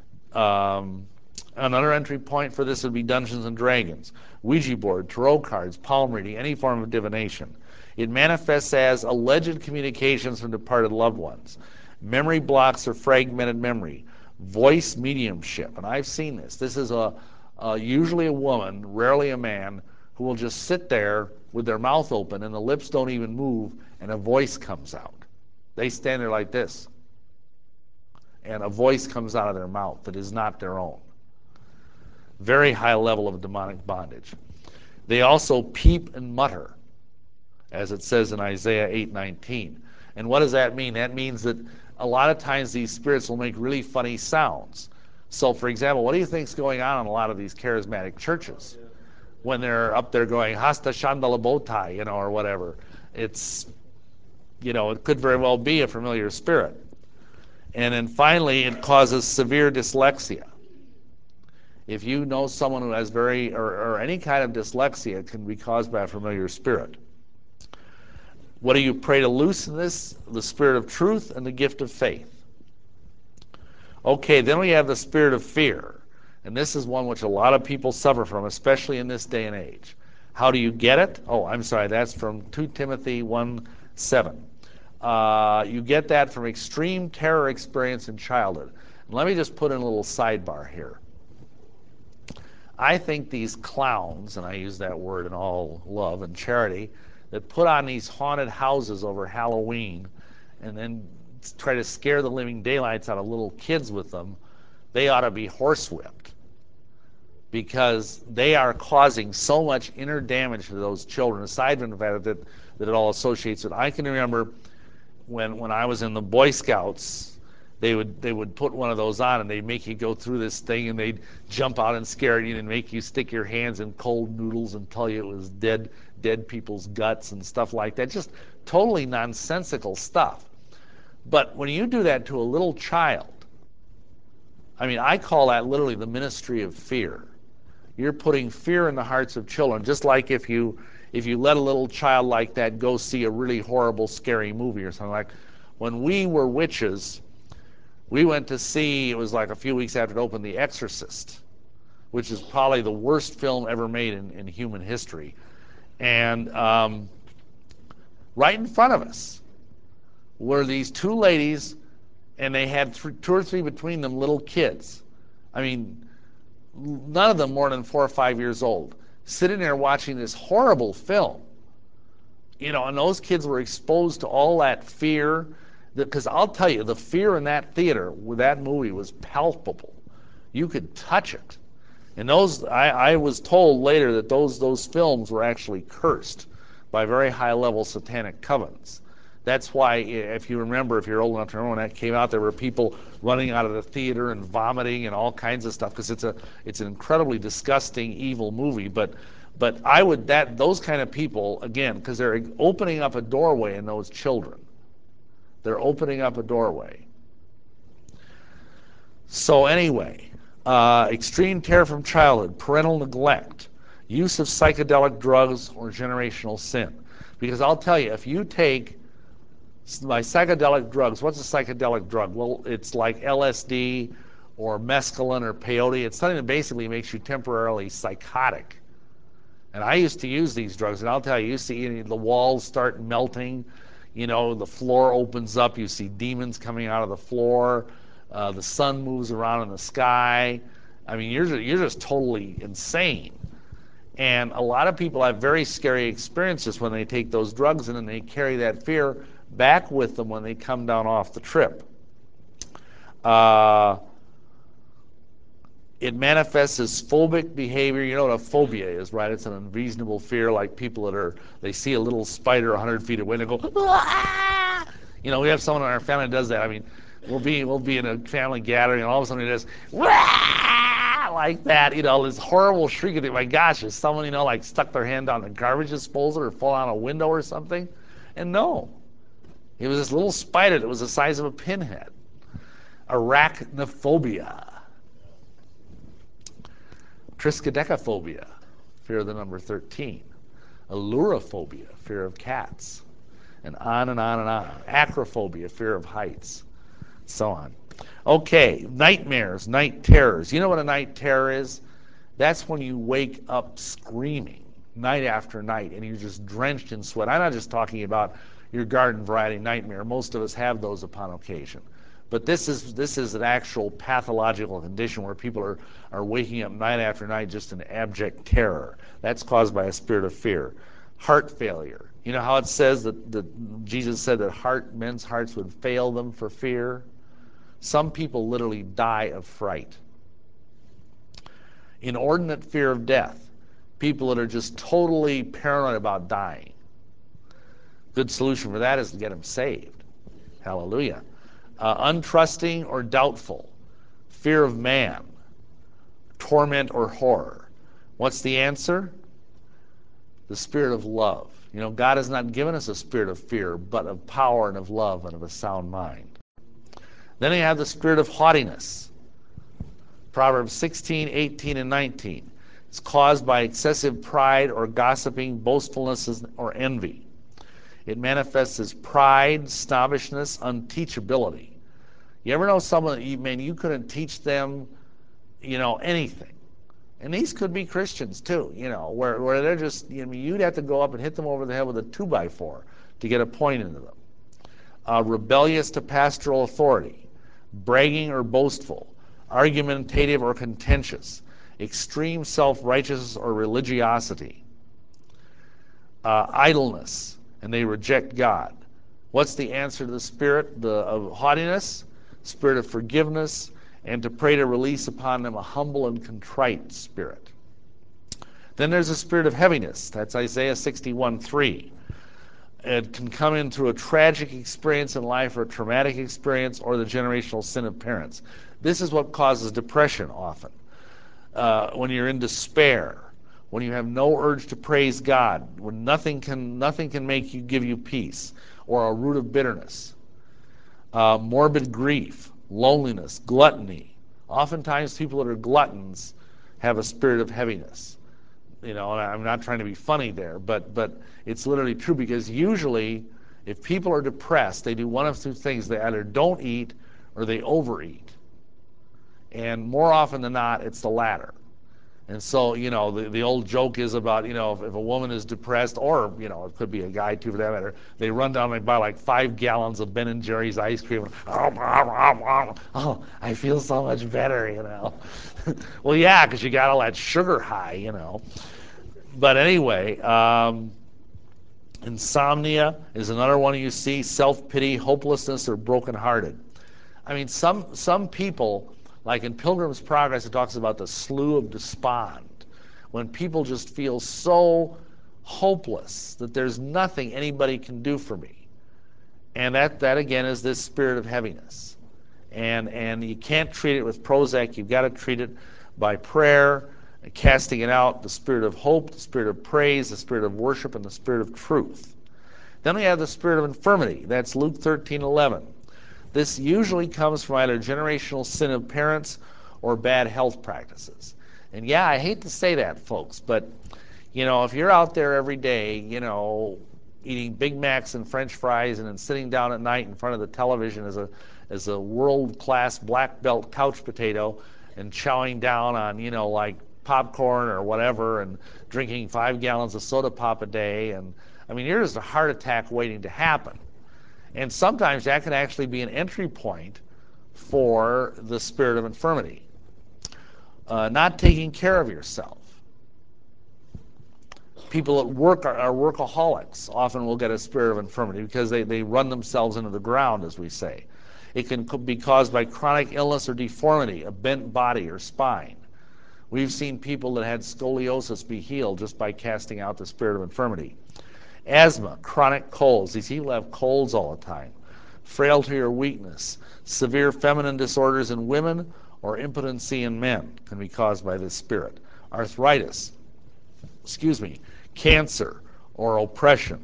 Another entry point for this would be Dungeons and Dragons, Ouija board, tarot cards, palm reading, any form of divination. It manifests as alleged communications from departed loved ones, memory blocks or fragmented memory, voice mediumship. And I've seen this. This is usually a woman, rarely a man, who will just sit there with their mouth open and the lips don't even move and a voice comes out. They stand there like this, and a voice comes out of their mouth that is not their own. Very high level of demonic bondage. They also peep and mutter, as it says in Isaiah 8:19. And what does that mean? That means that a lot of times these spirits will make really funny sounds. So, for example, what do you think's going on in a lot of these charismatic churches when they're up there going Hasta Chandala Botai, or whatever? It could very well be a familiar spirit. And then finally, it causes severe dyslexia. If you know someone who has or any kind of dyslexia, it can be caused by a familiar spirit. What do you pray to loosen this? The spirit of truth and the gift of faith. Okay, then we have the spirit of fear. And this is one which a lot of people suffer from, especially in this day and age. How do you get it? Oh, I'm sorry, that's from 2 Timothy 1:7. You get that from extreme terror experience in childhood. And let me just put in a little sidebar here. I think these clowns, and I use that word in all love and charity, that put on these haunted houses over Halloween and then try to scare the living daylights out of little kids with them, they ought to be horsewhipped, because they are causing so much inner damage to those children, aside from the fact that it all associates with. I can remember when I was in the Boy Scouts, they would put one of those on and they'd make you go through this thing and they'd jump out and scare you and make you stick your hands in cold noodles and tell you it was dead people's guts and stuff like that. Just totally nonsensical stuff. But when you do that to a little child, I call that literally the ministry of fear. You're putting fear in the hearts of children, just like if you let a little child like that go see a really horrible, scary movie or something. Like when we were witches, we went to see, it was like a few weeks after it opened, The Exorcist, which is probably the worst film ever made in human history. And right in front of us were these two ladies, and they had two or three between them little kids. None of them more than 4 or 5 years old, sitting there watching this horrible film. And those kids were exposed to all that fear, because I'll tell you, the fear in that theater with that movie was palpable. You could touch it. And I was told later that those films were actually cursed by very high-level satanic covens. That's why, if you remember, if you're old enough to remember when that came out, there were people running out of the theater and vomiting and all kinds of stuff, because it's an incredibly disgusting, evil movie. But But those kind of people, again, because they're opening up a doorway in those children. They're opening up a doorway. So anyway, extreme terror from childhood, parental neglect, use of psychedelic drugs, or generational sin. Because I'll tell you, if you take by psychedelic drugs, what's a psychedelic drug? Well, it's like LSD or mescaline or peyote. It's something that basically makes you temporarily psychotic. And I used to use these drugs, and I'll tell you, you see the walls start melting, the floor opens up, you see demons coming out of the floor, the sun moves around in the sky. I mean, you're just totally insane. And a lot of people have very scary experiences when they take those drugs, and then they carry that fear back with them when they come down off the trip. It manifests as phobic behavior. You know what a phobia is, right? It's an unreasonable fear, like people they see a little spider 100 feet away and they go, ah! We have someone in our family that does that. I mean, we'll be in a family gathering, and all of a sudden it does, wah! Like that, this horrible shriek. And my gosh, is someone, like stuck their hand down the garbage disposal or fall out a window or something? And no, it was this little spider that was the size of a pinhead. Arachnophobia. Triskaidekaphobia, fear of the number 13. Allurophobia, fear of cats. And on and on and on. Acrophobia, fear of heights. So on. Okay, nightmares, night terrors. You know what a night terror is? That's when you wake up screaming night after night and you're just drenched in sweat. I'm not just talking about your garden variety nightmare. Most of us have those upon occasion. But this is an actual pathological condition where people are waking up night after night just in abject terror. That's caused by a spirit of fear. Heart failure. You know how it says that Jesus said that men's hearts would fail them for fear? Some people literally die of fright. Inordinate fear of death. People that are just totally paranoid about dying. Good solution for that is to get them saved. Hallelujah. Untrusting or doubtful, fear of man, torment or horror. What's the answer? The spirit of love. God has not given us a spirit of fear, but of power and of love and of a sound mind. Then you have the spirit of haughtiness. Proverbs 16, 18, and 19. It's caused by excessive pride or gossiping, boastfulness, or envy. It manifests as pride, snobbishness, unteachability. You ever know someone that you couldn't teach them, anything? And these could be Christians too, where they're just, you'd have to go up and hit them over the head with a 2x4 to get a point into them. Rebellious to pastoral authority, bragging or boastful, argumentative or contentious, extreme self-righteousness or religiosity, idleness, and they reject God. What's the answer to the spirit of haughtiness? Spirit of forgiveness, and to pray to release upon them a humble and contrite spirit. Then there's a spirit of heaviness. That's Isaiah 61:3. It can come in through a tragic experience in life or a traumatic experience or the generational sin of parents. This is what causes depression often. When you're in despair, when you have no urge to praise God, when nothing can give you peace, or a root of bitterness. Morbid grief, loneliness, gluttony. Oftentimes people that are gluttons have a spirit of heaviness. And I'm not trying to be funny there, but it's literally true, because usually if people are depressed, they do one of two things. They either don't eat or they overeat. And more often than not, it's the latter. And so, the old joke is about, if a woman is depressed, or, it could be a guy too for that matter, they run down and buy like 5 gallons of Ben & Jerry's ice cream. Oh, I feel so much better, Well, yeah, because you got all that sugar high, But anyway, insomnia is another one you see, self-pity, hopelessness, or brokenhearted. I mean, some people, like in Pilgrim's Progress, it talks about the slough of despond, when people just feel so hopeless that there's nothing anybody can do for me. And that again is this spirit of heaviness. And you can't treat it with Prozac. You've got to treat it by prayer casting it out, the spirit of hope, the spirit of praise, the spirit of worship, and the spirit of truth. Then we have the spirit of infirmity. That's Luke 13:11. This usually comes from either generational sin of parents or bad health practices. And yeah, I hate to say that, folks, but if you're out there every day, eating Big Macs and French fries and then sitting down at night in front of the television as a world-class black belt couch potato and chowing down on, like popcorn or whatever and drinking 5 gallons of soda pop a day, and I mean, you're just a heart attack waiting to happen. And sometimes that can actually be an entry point for the spirit of infirmity. Not taking care of yourself. People at work are workaholics. Often will get a spirit of infirmity because they run themselves into the ground, as we say. It can be caused by chronic illness or deformity, a bent body or spine. We've seen people that had scoliosis be healed just by casting out the spirit of infirmity. Asthma, chronic colds. These people have colds all the time. Frailty or weakness, severe feminine disorders in women or impotency in men can be caused by this spirit. Arthritis, cancer or oppression.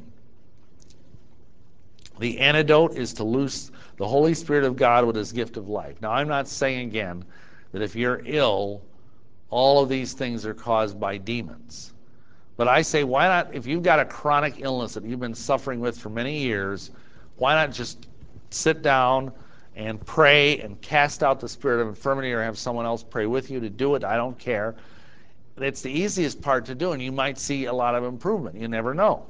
The antidote is to loose the Holy Spirit of God with his gift of life. Now, I'm not saying again that if you're ill, all of these things are caused by demons. But I say, why not, if you've got a chronic illness that you've been suffering with for many years, why not just sit down and pray and cast out the spirit of infirmity, or have someone else pray with you to do it? I don't care. It's the easiest part to do, and you might see a lot of improvement. You never know.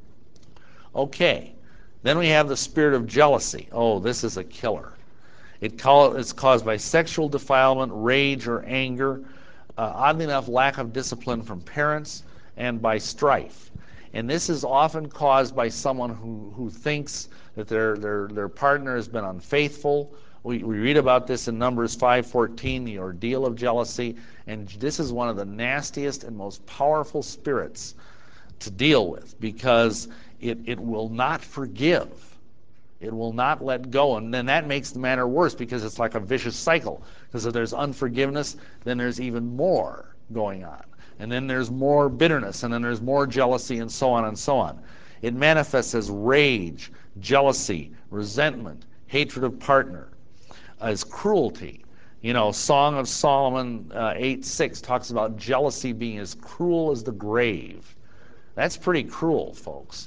Okay, then we have the spirit of jealousy. Oh, this is a killer. It's caused by sexual defilement, rage, or anger. Oddly enough, lack of discipline from parents, and by strife. And this is often caused by someone who thinks that their partner has been unfaithful. We read about this in Numbers 5:14, the ordeal of jealousy, and this is one of the nastiest and most powerful spirits to deal with, because it will not forgive. It will not let go, and then that makes the matter worse, because it's like a vicious cycle. Because if there's unforgiveness, then there's even more going on. And then there's more bitterness, and then there's more jealousy, and so on and so on. It manifests as rage, jealousy, resentment, hatred of partner, as cruelty. Song of Solomon 8:6 talks about jealousy being as cruel as the grave. That's pretty cruel, folks.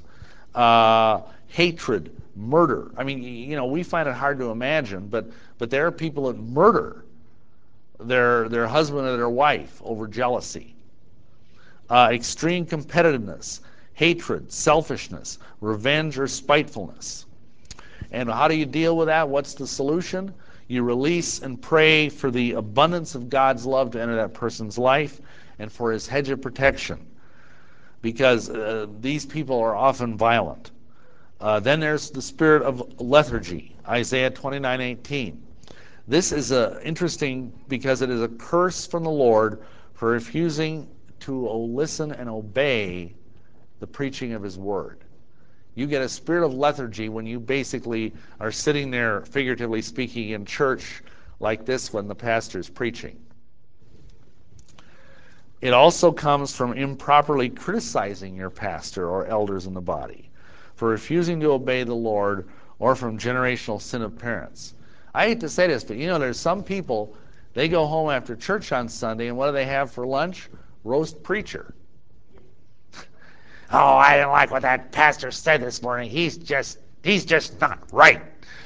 Hatred, murder. I mean, we find it hard to imagine, but there are people that murder their husband or their wife over jealousy. Extreme competitiveness, hatred, selfishness, revenge, or spitefulness. And how do you deal with that? What's the solution? You release and pray for the abundance of God's love to enter that person's life, and for his hedge of protection, because these people are often violent. Then there's the spirit of lethargy, Isaiah 29:18. This is interesting because it is a curse from the Lord for refusing to listen and obey the preaching of his word. You get a spirit of lethargy when you basically are sitting there, figuratively speaking, in church like this when the pastor's preaching. It also comes from improperly criticizing your pastor or elders in the body, for refusing to obey the Lord, or from generational sin of parents. I hate to say this, but there's some people, they go home after church on Sunday, and what do they have for lunch? Roast preacher. Oh, I didn't like what that pastor said this morning. He's just not right.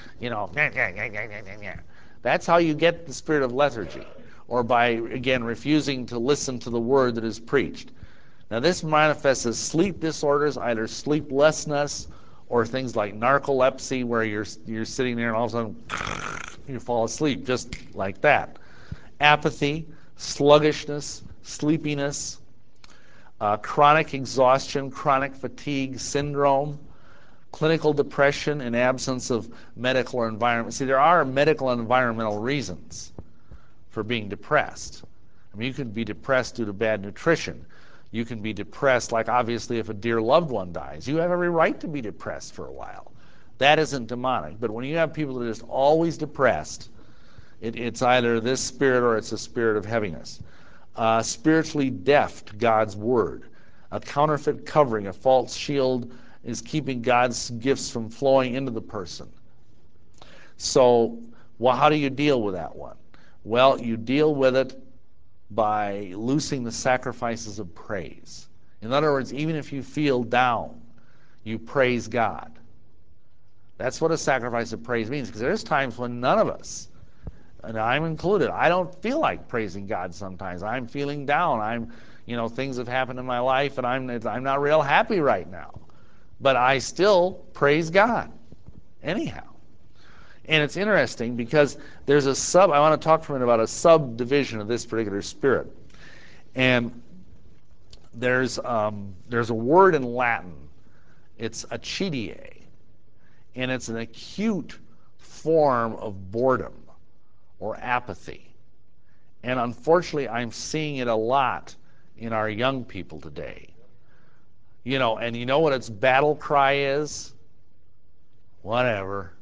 That's how you get the spirit of lethargy, or by, again, refusing to listen to the word that is preached. Now, this manifests as sleep disorders, either sleeplessness or things like narcolepsy, where you're sitting there and all of a sudden you fall asleep, just like that. Apathy, sluggishness, sleepiness, chronic exhaustion, chronic fatigue syndrome, clinical depression in absence of medical or environment. See, there are medical and environmental reasons for being depressed. I mean, you can be depressed due to bad nutrition. You can be depressed, like obviously if a dear loved one dies. You have every right to be depressed for a while. That isn't demonic. But when you have people that are just always depressed, it's either this spirit or it's a spirit of heaviness. spiritually deaf to God's word. A counterfeit covering, a false shield is keeping God's gifts from flowing into the person. So, well, how do you deal with that one? Well, you deal with it by loosing the sacrifices of praise. In other words, even if you feel down, you praise God. That's what a sacrifice of praise means, because there's times when none of us, and I'm included, I don't feel like praising God sometimes. I'm feeling down. Things have happened in my life, and I'm not real happy right now. But I still praise God anyhow. And it's interesting because there's I want to talk for a minute about a subdivision of this particular spirit. And there's a word in Latin. It's accidia, and it's an acute form of boredom or apathy. And unfortunately, I'm seeing it a lot in our young people today. And you know what its battle cry is? Whatever.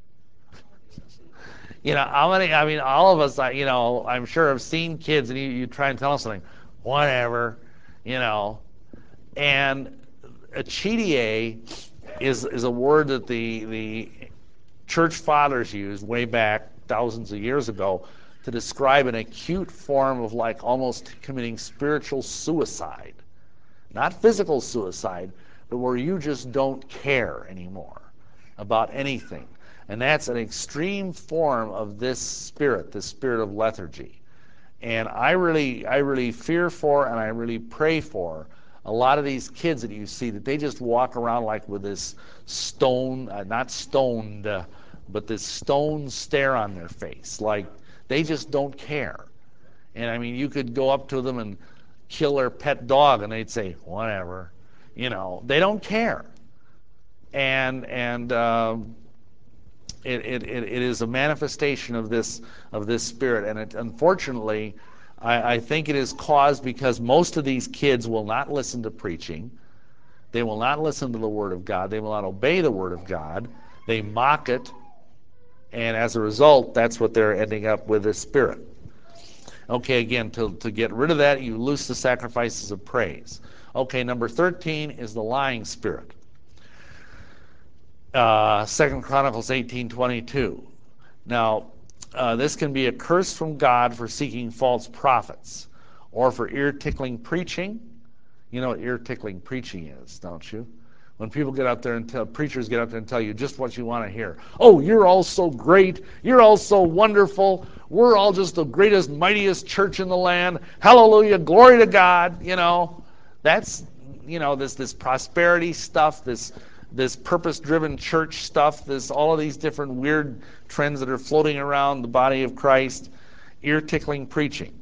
All of us, I'm sure have seen kids, and you try and tell them something, whatever, and accidia is a word that the church fathers used way back thousands of years ago to describe an acute form of like almost committing spiritual suicide. Not physical suicide, but where you just don't care anymore about anything. And that's an extreme form of this spirit of lethargy. And I really fear for, and I really pray for a lot of these kids that you see, that they just walk around like with this stone, not stoned, but this stone stare on their face. Like they just don't care. And you could go up to them and kill their pet dog, and they'd say, whatever. They don't care. And it is a manifestation of this spirit, and unfortunately, I think it is caused because most of these kids will not listen to preaching. They will not listen to the Word of God. They will not obey the Word of God. They mock it, and as a result, that's what they're ending up with, this spirit. Okay, again, to get rid of that, you loose the sacrifices of praise. Okay, number 13 is the lying spirit. 2 Chronicles 18:22. Now, this can be a curse from God for seeking false prophets, or for ear-tickling preaching. You know what ear-tickling preaching is, don't you? When people get up there and preachers get up there and tell you just what you want to hear. Oh, you're all so great. You're all so wonderful. We're all just the greatest, mightiest church in the land. Hallelujah, glory to God. That's this prosperity stuff, this purpose-driven church stuff, all of these different weird trends that are floating around the body of Christ, ear-tickling preaching,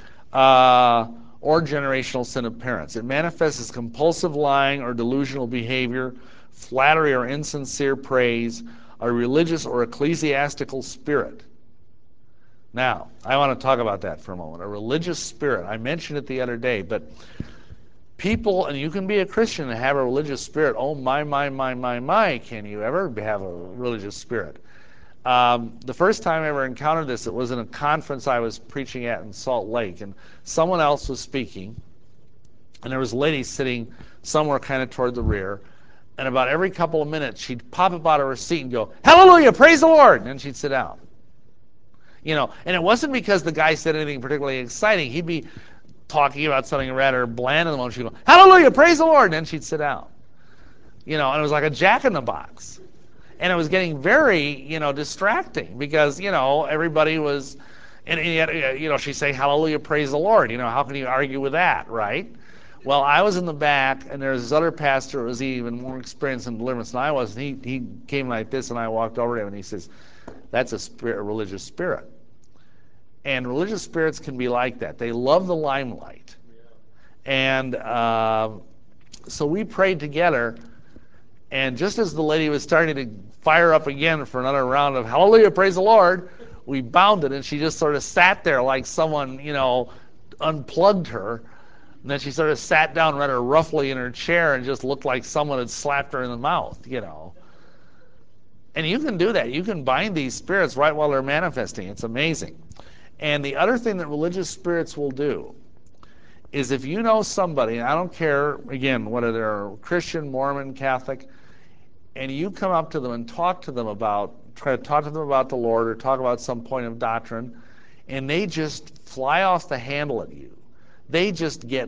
or generational sin of parents. It manifests as compulsive lying or delusional behavior, flattery or insincere praise, a religious or ecclesiastical spirit. Now, I want to talk about that for a moment. A religious spirit. I mentioned it the other day, but people, and you can be a Christian and have a religious spirit. Oh, my, can you ever have a religious spirit? The first time I ever encountered this, it was in a conference I was preaching at in Salt Lake, and someone else was speaking, and there was a lady sitting somewhere kind of toward the rear, and about every couple of minutes, she'd pop up out of her seat and go, hallelujah, praise the Lord, and then she'd sit down. And it wasn't because the guy said anything particularly exciting. He'd be talking about something rather bland, and the moment she'd go, hallelujah, praise the Lord, and then she'd sit down. And it was like a jack-in-the-box. And it was getting very, distracting because, everybody was, and yet, she'd say, hallelujah, praise the Lord. How can you argue with that, right? Well, I was in the back, and there was this other pastor who was even more experienced in deliverance than I was, and he came like this, and I walked over to him, and he says, that's a religious spirit. And religious spirits can be like that. They love the limelight. And so we prayed together, and just as the lady was starting to fire up again for another round of hallelujah, praise the Lord, we bounded, and she just sort of sat there like someone, unplugged her. And then she sort of sat down rather roughly in her chair and just looked like someone had slapped her in the mouth, And you can do that. You can bind these spirits right while they're manifesting. It's amazing. And the other thing that religious spirits will do is if you know somebody, and I don't care, again, whether they're Christian, Mormon, Catholic, and you come up to them and try to talk to them about the Lord or talk about some point of doctrine, and they just fly off the handle at you. They just get,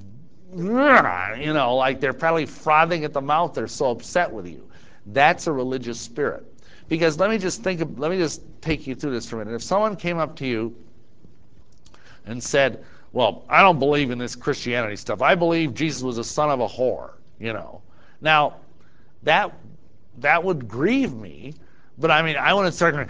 like they're probably frothing at the mouth. They're so upset with you. That's a religious spirit. Because let me just take you through this for a minute. If someone came up to you and said, well, I don't believe in this Christianity stuff. I believe Jesus was a son of a whore. Now, that would grieve me, but I mean, I wouldn't start going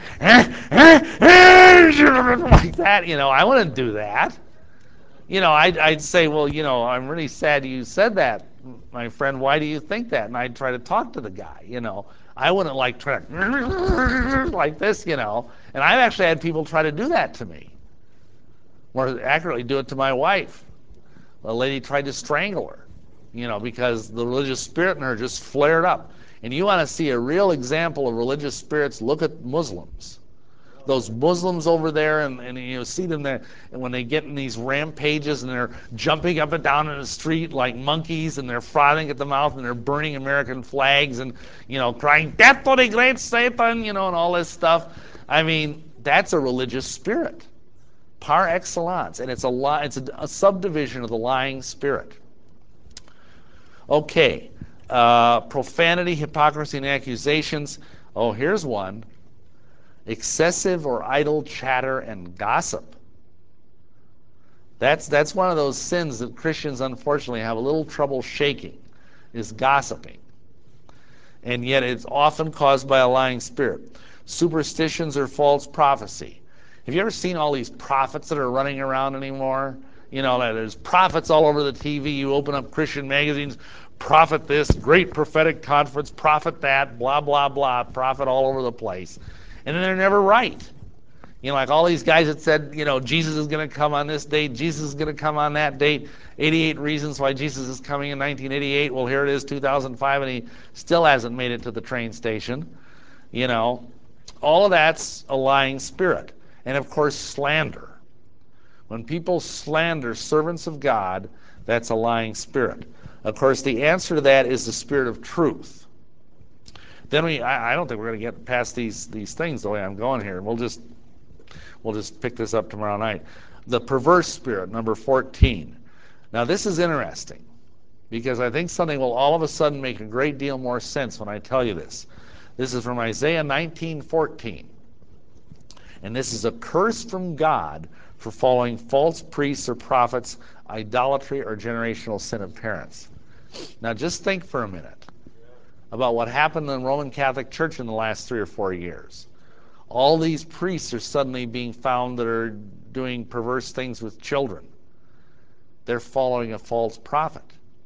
like that. I wouldn't do that. I'd say, well, I'm really sad you said that, my friend. Why do you think that? And I'd try to talk to the guy. I wouldn't like try to like this. And I've actually had people try to do that to me. More accurately, do it to my wife. A lady tried to strangle her, because the religious spirit in her just flared up. And you want to see a real example of religious spirits, look at Muslims. Those Muslims over there, and you see them there, and when they get in these rampages and they're jumping up and down in the street like monkeys, and they're frothing at the mouth, and they're burning American flags, and crying "Death to the great Satan," and all this stuff. I mean, that's a religious spirit, par excellence, and it's a subdivision of the lying spirit. Okay, profanity, hypocrisy, and accusations. Oh, here's one. Excessive or idle chatter and gossip. That's one of those sins that Christians unfortunately have a little trouble shaking, is gossiping. And yet it's often caused by a lying spirit. Superstitions or false prophecy. Have you ever seen all these prophets that are running around anymore? There's prophets all over the TV. You open up Christian magazines, prophet this, great prophetic conference, prophet that, blah, blah, blah, prophet all over the place. And then they're never right. Like all these guys that said, Jesus is going to come on this date, Jesus is going to come on that date, 88 reasons why Jesus is coming in 1988. Well, here it is, 2005, and he still hasn't made it to the train station. All of that's a lying spirit. And of course, slander. When people slander servants of God, that's a lying spirit. Of course, the answer to that is the spirit of truth. Then I don't think we're going to get past these things the way I'm going here. We'll just pick this up tomorrow night. The perverse spirit, number 14. Now this is interesting because I think something will all of a sudden make a great deal more sense when I tell you this. This is from Isaiah 19:14. And this is a curse from God for following false priests or prophets, idolatry, or generational sin of parents. Now just think for a minute about what happened in the Roman Catholic Church in the last 3 or 4 years. All these priests are suddenly being found that are doing perverse things with children. They're following a false prophet.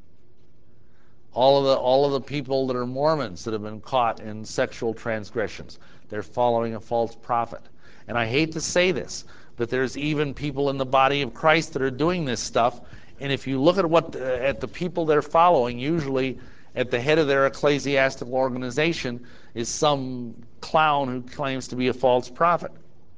All of the people that are Mormons that have been caught in sexual transgressions, they're following a false prophet. And I hate to say this, but there's even people in the body of Christ that are doing this stuff. And if you look at the people they're following, usually at the head of their ecclesiastical organization is some clown who claims to be a false prophet.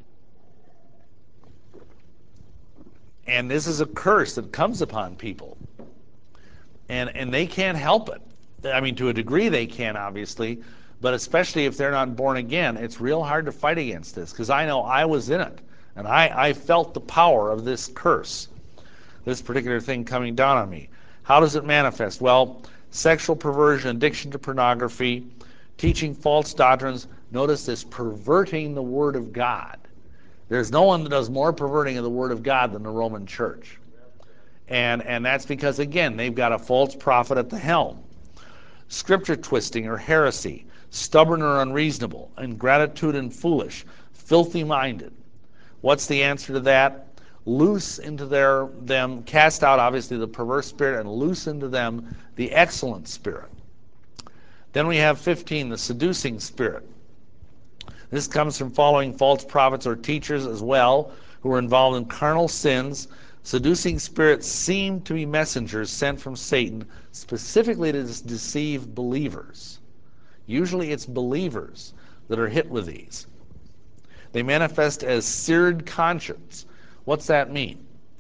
And this is a curse that comes upon people. And they can't help it. I mean, to a degree they can, obviously, but especially if they're not born again, it's real hard to fight against this, because I know I was in it, and I felt the power of this curse, this particular thing coming down on me. How does it manifest? Well, sexual perversion, addiction to pornography, teaching false doctrines. Notice this, perverting the Word of God. There's no one that does more perverting of the Word of God than the Roman Church. And that's because, again, they've got a false prophet at the helm. Scripture twisting or heresy, stubborn or unreasonable, ingratitude and foolish, filthy-minded. What's the answer to that? Loose into them, cast out, obviously, the perverse spirit, and loose into them the excellent spirit. Then we have 15, the seducing spirit. This comes from following false prophets or teachers as well, who are involved in carnal sins. Seducing spirits seem to be messengers sent from Satan specifically to deceive believers. Usually it's believers that are hit with these. They manifest as seared conscience. What's that mean?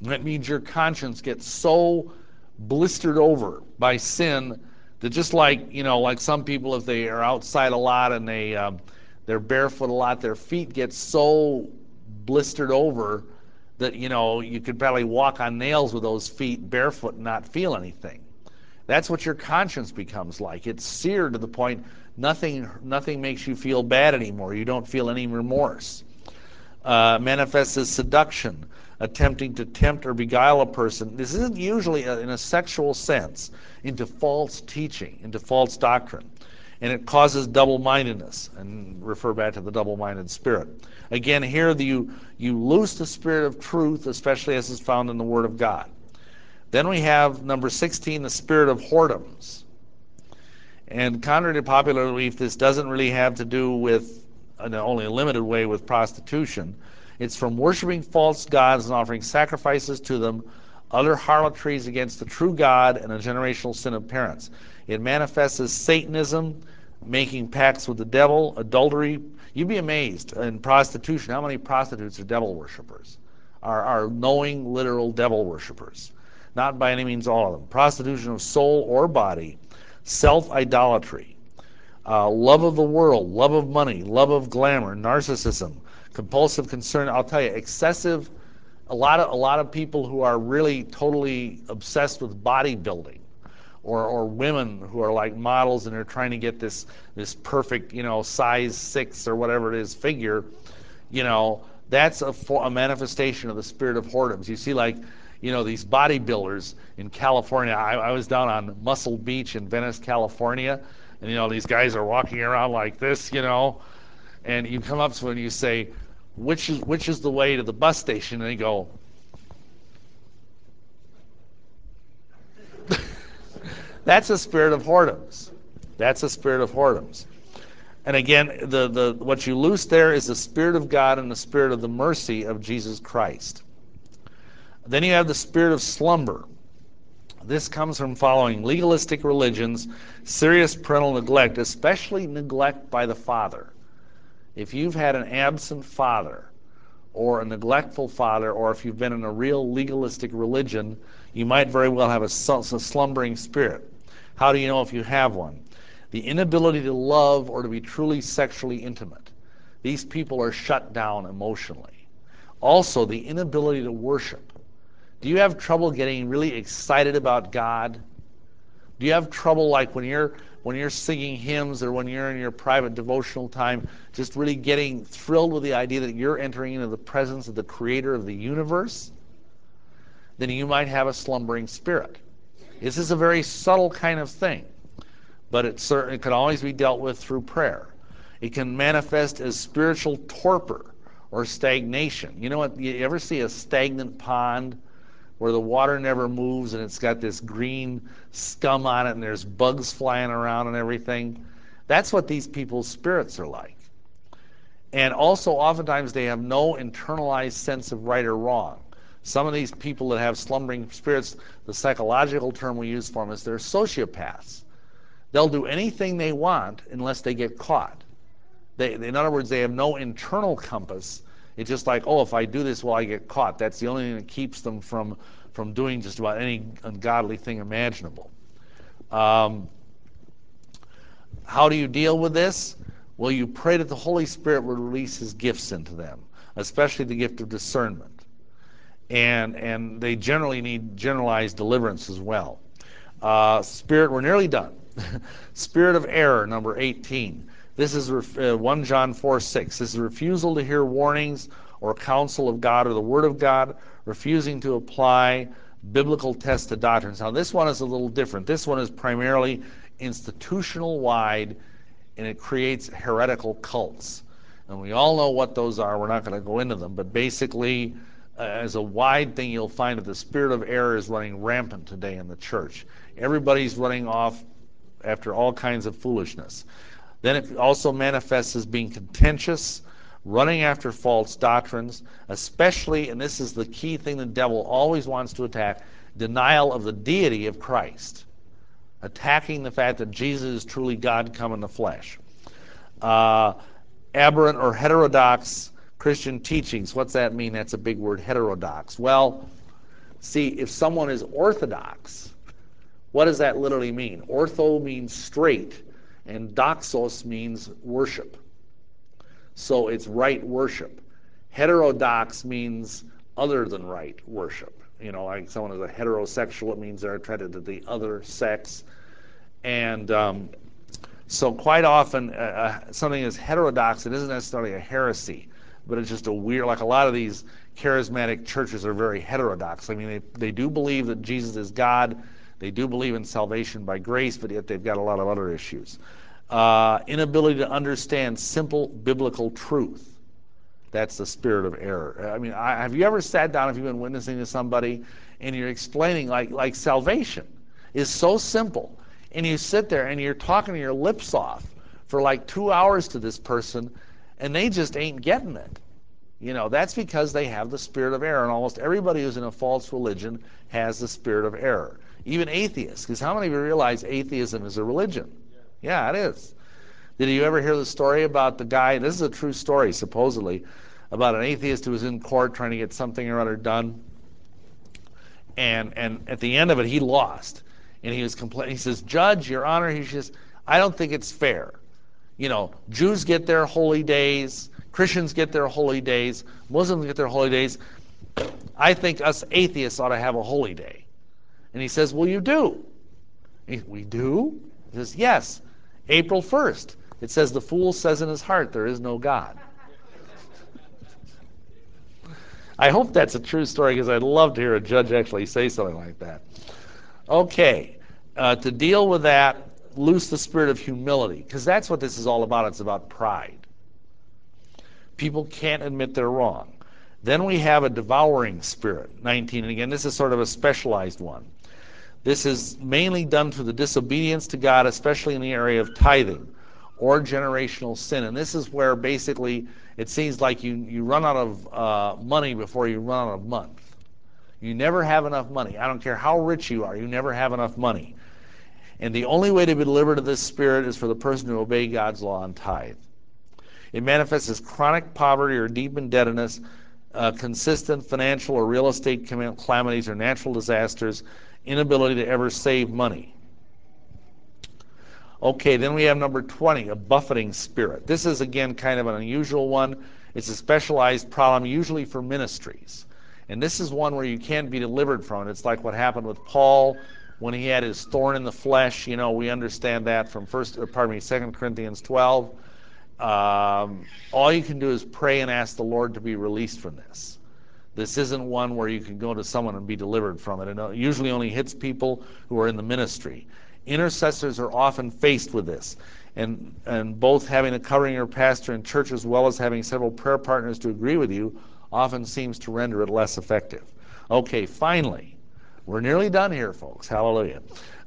That means your conscience gets so blistered over by sin that just like, like some people, if they are outside a lot and they're barefoot a lot, their feet get so blistered over that, you could probably walk on nails with those feet barefoot and not feel anything. That's what your conscience becomes like. It's seared to the point nothing makes you feel bad anymore. You don't feel any remorse. Manifests as seduction, attempting to tempt or beguile a person. This isn't usually in a sexual sense, into false teaching, into false doctrine. And it causes double-mindedness, and refer back to the double-minded spirit. Again, here you loose the spirit of truth, especially as is found in the Word of God. Then we have number 16, the spirit of whoredoms. And contrary to popular belief, this doesn't really have to do with, in only a limited way, with prostitution. It's from worshiping false gods and offering sacrifices to them, utter harlotries against the true God, and a generational sin of parents. It manifests as Satanism, making pacts with the devil, adultery. You'd be amazed in prostitution how many prostitutes are devil worshippers, are knowing, literal devil worshippers. Not by any means all of them. Prostitution of soul or body, self-idolatry, love of the world, love of money, love of glamour, narcissism, compulsive concern. I'll tell you, excessive. A lot of people who are really totally obsessed with bodybuilding, or women who are like models and they're trying to get this perfect, size 6 or whatever it is figure. That's a manifestation of the spirit of whoredoms. You see, like, these bodybuilders in California. I was down on Muscle Beach in Venice, California, and these guys are walking around like this, and you come up to them and you say, which is the way to the bus station? And they go, that's a spirit of whoredoms. That's a spirit of whoredoms. And again, the what you loose there is the Spirit of God and the Spirit of the mercy of Jesus Christ. Then you have the spirit of slumber. This comes from following legalistic religions, serious parental neglect, especially neglect by the father. If you've had an absent father, or a neglectful father, or if you've been in a real legalistic religion, you might very well have a slumbering spirit. How do you know if you have one? The inability to love or to be truly sexually intimate. These people are shut down emotionally. Also, the inability to worship. Do you have trouble getting really excited about God? Do you have trouble, like when you're singing hymns or when you're in your private devotional time, just really getting thrilled with the idea that you're entering into the presence of the creator of the universe? Then you might have a slumbering spirit. This is a very subtle kind of thing, but it can always be dealt with through prayer. It can manifest as spiritual torpor or stagnation. You know what? You ever see a stagnant pond where the water never moves and it's got this green scum on it and there's bugs flying around and everything? That's what these people's spirits are like. And also, oftentimes, they have no internalized sense of right or wrong. Some of these people that have slumbering spirits, the psychological term we use for them is they're sociopaths. They'll do anything they want unless they get caught. In other words, they have no internal compass. It's just like, oh, if I do this, will I get caught? That's the only thing that keeps them from doing just about any ungodly thing imaginable. How do you deal with this? Well, you pray that the Holy Spirit will release His gifts into them, especially the gift of discernment. And they generally need generalized deliverance as well. Spirit, we're nearly done. Spirit of error, number 18. This is 1 John 4:6. This is refusal to hear warnings or counsel of God or the Word of God, refusing to apply biblical tests to doctrines. Now, this one is a little different. This one is primarily institutional wide, and it creates heretical cults. And we all know what those are. We're not going to go into them. But basically, as a wide thing, you'll find that the spirit of error is running rampant today in the church. Everybody's running off after all kinds of foolishness. Then it also manifests as being contentious, running after false doctrines, especially, and this is the key thing the devil always wants to attack, denial of the deity of Christ, attacking the fact that Jesus is truly God come in the flesh. Aberrant or heterodox Christian teachings. What's that mean? That's a big word, heterodox. Well, See, if someone is orthodox, what does that literally mean? Ortho means straight, and doxos means worship. So it's right worship. Heterodox means other than right worship. Like someone is a heterosexual, it means they're attracted to the other sex. And so quite often, something is heterodox, it isn't necessarily a heresy, but it's just a weird, like a lot of these charismatic churches are very heterodox. I mean, they do believe that Jesus is God, they do believe in salvation by grace, but yet they've got a lot of other issues. Inability to understand simple biblical truth. That's the spirit of error. I mean, have you ever sat down, if you've been witnessing to somebody, and you're explaining like salvation is so simple, and you sit there and you're talking your lips off for like 2 hours to this person, and they just ain't getting it. That's because they have the spirit of error, and almost everybody who's in a false religion has the spirit of error. Even atheists, because how many of you realize atheism is a religion? Yeah, it is. Did you ever hear the story about the guy, this is a true story supposedly, about an atheist who was in court trying to get something or other done, and at the end of it he lost, and he was complaining. He says, "Judge, Your Honor," he says, "I don't think it's fair. Jews get their holy days, Christians get their holy days, Muslims get their holy days. I think us atheists ought to have a holy day." And he says, "Well, you do." "We do?" He says, "Yes. April 1st. It says the fool says in his heart there is no God." I hope that's a true story, because I'd love to hear a judge actually say something like that. Okay, to deal with that, loose the spirit of humility, because that's what this is all about. It's about pride. People can't admit they're wrong. Then we have a devouring spirit, 19, and again, this is sort of a specialized one. This is mainly done through the disobedience to God, especially in the area of tithing or generational sin. And this is where basically it seems like you run out of money before you run out of month. You never have enough money. I don't care how rich you are, you never have enough money. And the only way to be delivered of this spirit is for the person to obey God's law and tithe. It manifests as chronic poverty or deep indebtedness, consistent financial or real estate calamities or natural disasters, inability to ever save money. Okay, then we have number 20, a buffeting spirit. This is, again, kind of an unusual one. It's a specialized problem, usually for ministries. And this is one where you can't be delivered from it. It's like what happened with Paul when he had his thorn in the flesh. We understand that from 2 Corinthians 12. All you can do is pray and ask the Lord to be released from this. This isn't one where you can go to someone and be delivered from it. It usually only hits people who are in the ministry. Intercessors are often faced with this, and both having a covering your pastor in church as well as having several prayer partners to agree with you often seems to render it less effective. Okay, finally, we're nearly done here, folks. Hallelujah.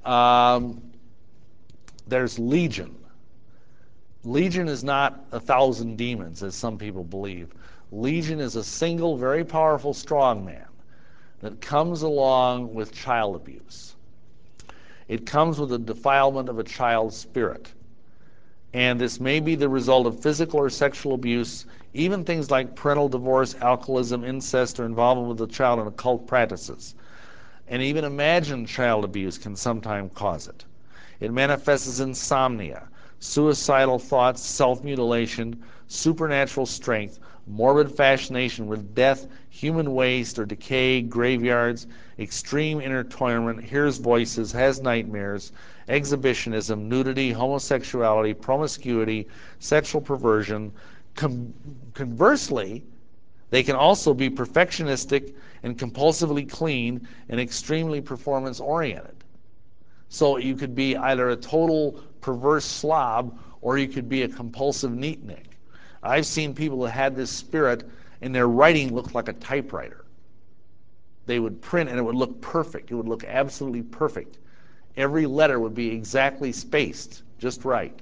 There's legion. Legion is not 1,000 demons, as some people believe. Legion is a single, very powerful strong man that comes along with child abuse. It comes with the defilement of a child's spirit. And this may be the result of physical or sexual abuse, even things like parental divorce, alcoholism, incest, or involvement with the child in occult practices. And even imagined child abuse can sometimes cause it. It manifests as insomnia, suicidal thoughts, self-mutilation, supernatural strength, morbid fascination with death, human waste or decay, graveyards, extreme inner torment, hears voices, has nightmares, exhibitionism, nudity, homosexuality, promiscuity, sexual perversion. Conversely, they can also be perfectionistic and compulsively clean and extremely performance-oriented. So you could be either a total perverse slob or you could be a compulsive neatnik. I've seen people that had this spirit and their writing looked like a typewriter. They would print and it would look perfect. It would look absolutely perfect. Every letter would be exactly spaced, just right.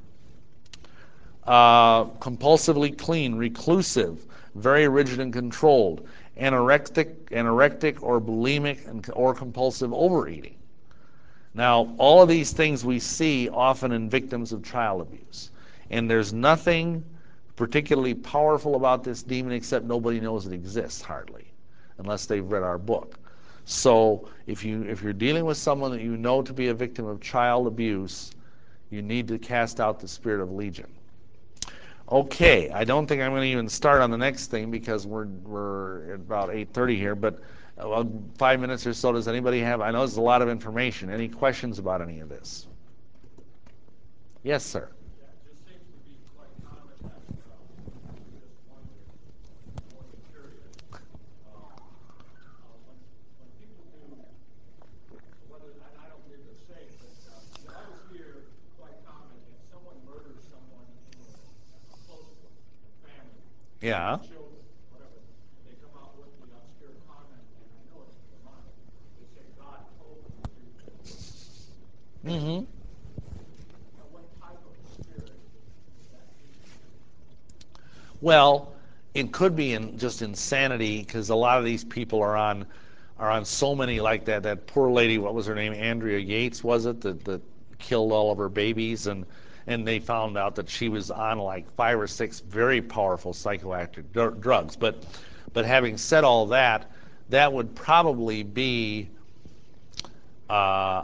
Compulsively clean, reclusive, very rigid and controlled, anorectic or bulimic or compulsive overeating. Now, all of these things we see often in victims of child abuse. And there's nothing particularly powerful about this demon except nobody knows it exists hardly, unless they've read our book. So if you're dealing with someone that you know to be a victim of child abuse, you need to cast out the spirit of legion. Okay, I don't think I'm going to even start on the next thing because we're at about 8:30 here, but 5 minutes or so. Does anybody have? I know there's a lot of information. Any questions about any of this? Yes, sir. Yeah, it just seems to be quite common that I'm just wondering, more than curious, when people do, whether, and I don't believe they're safe, but you always hear quite common if someone murders someone in a close one, a family, Yeah. children, whatever, they come out with the obscure comment, and I know it's demonic. They say God told them to do this. Mm-hmm. Now, what type of spirit would that be? Well, it could be just insanity because a lot of these people are on so many, like that poor lady. What was her name? Andrea Yates, was it, that killed all of her babies, and they found out that she was on like 5 or 6 very powerful psychoactive drugs. But having said all that, that would probably be uh,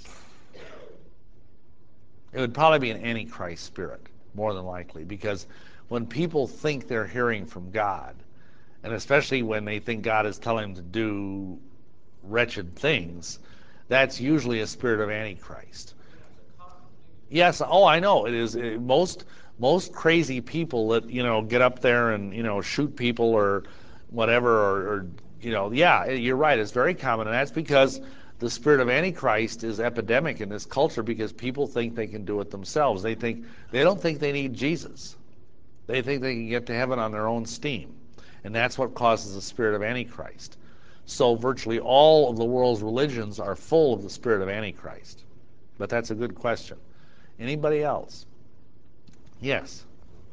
it would probably be an antichrist spirit, more than likely, because when people think they're hearing from God, and especially when they think God is telling them to do wretched things, that's usually a spirit of antichrist. Yes, oh, I know it is. Most crazy people that get up there and shoot people or whatever, or yeah, you're right. It's very common, and that's because the spirit of antichrist is epidemic in this culture because people think they can do it themselves. They don't think they need Jesus. They think they can get to heaven on their own steam, and that's what causes the spirit of antichrist. So virtually all of the world's religions are full of the spirit of antichrist. But that's a good question. Anybody else? Yes.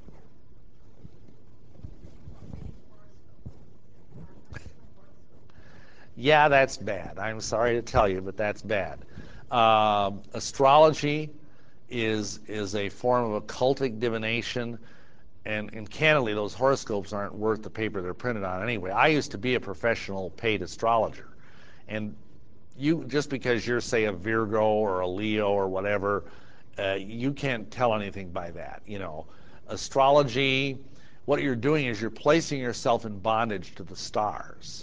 Yeah, that's bad. I'm sorry to tell you, but that's bad. Astrology is a form of occultic divination, and candidly, those horoscopes aren't worth the paper they're printed on anyway. I used to be a professional paid astrologer, and you just because you're, say, a Virgo or a Leo or whatever, you can't tell anything by that. Astrology, what you're doing is you're placing yourself in bondage to the stars.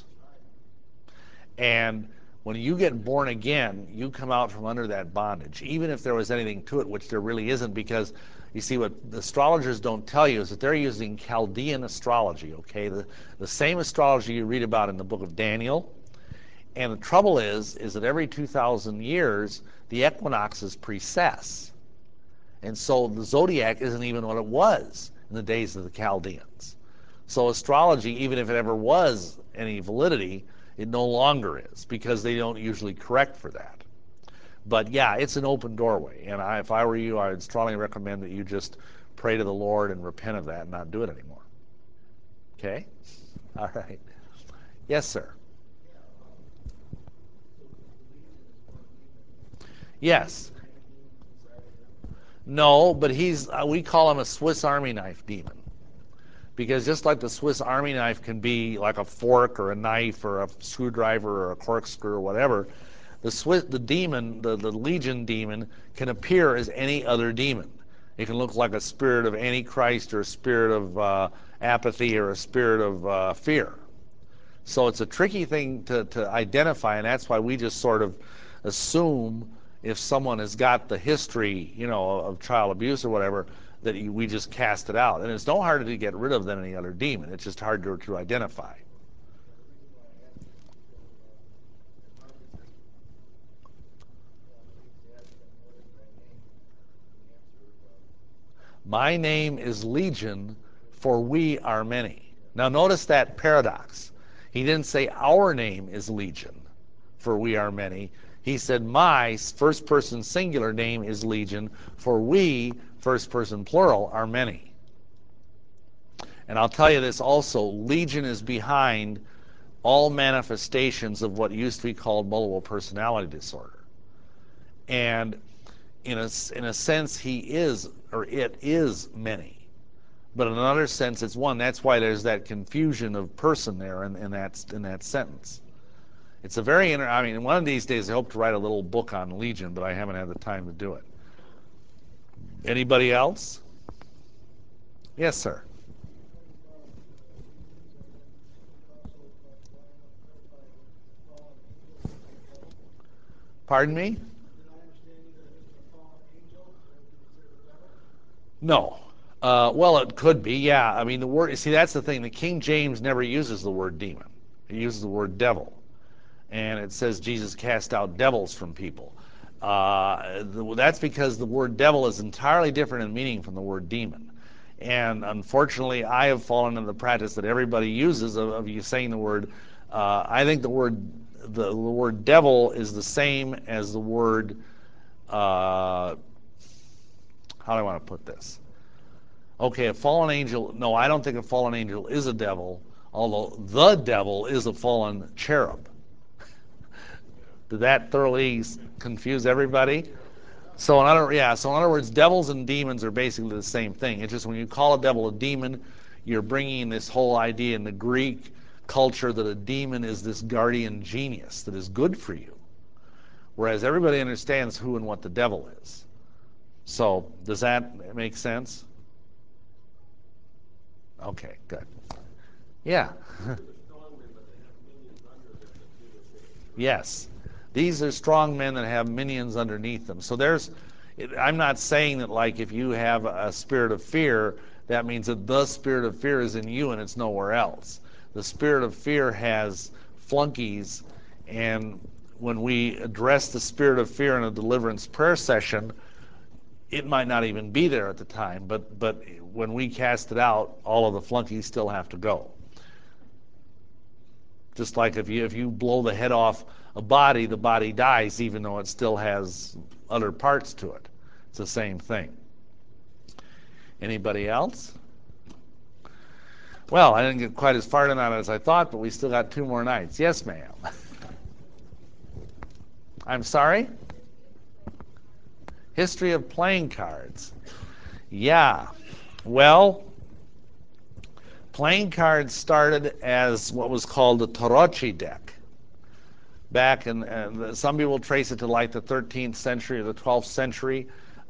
And when you get born again, you come out from under that bondage, even if there was anything to it, which there really isn't, because you see, what the astrologers don't tell you is that they're using Chaldean astrology, okay? The same astrology you read about in the book of Daniel. And the trouble is that every 2,000 years, the equinoxes precess. And so the zodiac isn't even what it was in the days of the Chaldeans. So astrology, even if it ever was any validity, it no longer is because they don't usually correct for that. But yeah, it's an open doorway. And if I were you, I would strongly recommend that you just pray to the Lord and repent of that and not do it anymore. Okay? All right. Yes, sir. Yes. No, but we call him a Swiss Army knife demon. Because just like the Swiss Army knife can be like a fork or a knife or a screwdriver or a corkscrew or whatever, the demon, the legion demon, can appear as any other demon. It can look like a spirit of Antichrist or a spirit of apathy or a spirit of fear. So it's a tricky thing to identify, and that's why we just sort of assume if someone has got the history, of child abuse or whatever, that we just cast it out. And it's no harder to get rid of than any other demon. It's just harder to identify. My name is Legion, for we are many. Now notice that paradox. He didn't say our name is Legion, for we are many. He said my first person singular name is Legion, for we, first person plural, are many. And I'll tell you this also, Legion is behind all manifestations of what used to be called multiple personality disorder. And in a sense, he is, or it is, many. But in another sense, it's one. That's why there's that confusion of person there in that sentence. It's a very, I mean, one of these days I hope to write a little book on Legion, but I haven't had the time to do it. Anybody else? Yes, sir. Pardon me? No. Well, it could be, yeah. I mean, the word, see, that's the thing. The King James never uses the word demon. It uses the word devil. And it says Jesus cast out devils from people. That's because the word devil is entirely different in meaning from the word demon. And unfortunately, I have fallen into the practice that everybody uses of you saying the word. I think the word devil is the same as the word. How do I want to put this? Okay, a fallen angel. No, I don't think a fallen angel is a devil. Although the devil is a fallen cherub. Did that thoroughly confuse everybody? So in other words, devils and demons are basically the same thing. It's just when you call a devil a demon, you're bringing this whole idea in the Greek culture that a demon is this guardian genius that is good for you, whereas everybody understands who and what the devil is. So does that make sense? Okay, good. Yeah. Yes. These are strong men that have minions underneath them. So I'm not saying that like if you have a spirit of fear, that means that the spirit of fear is in you and it's nowhere else. The spirit of fear has flunkies, and when we address the spirit of fear in a deliverance prayer session, it might not even be there at the time, but when we cast it out, all of the flunkies still have to go. Just like if you blow the head off a body, the body dies even though it still has other parts to it. It's the same thing. Anybody else? Well, I didn't get quite as far tonight as I thought, but we still got 2 more nights. Yes, ma'am. I'm sorry? History of playing cards. Yeah. Well, playing cards started as what was called the Tarocchi deck. Back in, some people trace it to like the 13th century or the 12th century,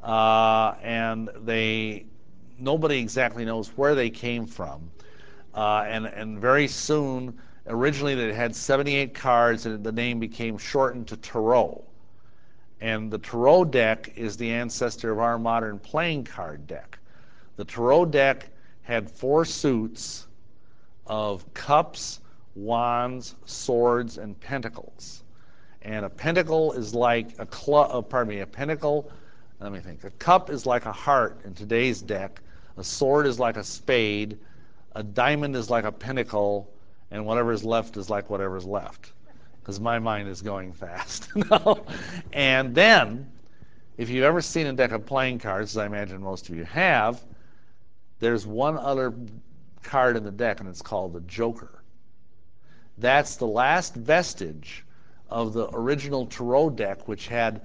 and nobody exactly knows where they came from. And very soon, originally they had 78 cards, and the name became shortened to Tarot. And the Tarot deck is the ancestor of our modern playing card deck. The Tarot deck had 4 suits of cups, wands, swords, and pentacles. And a pentacle is like a pentacle, let me think. A cup is like a heart in today's deck. A sword is like a spade. A diamond is like a pentacle. And whatever's left is like whatever's left. Because my mind is going fast. And then, if you've ever seen a deck of playing cards, as I imagine most of you have, there's one other card in the deck, and it's called the Joker. That's the last vestige of the original Tarot deck, which had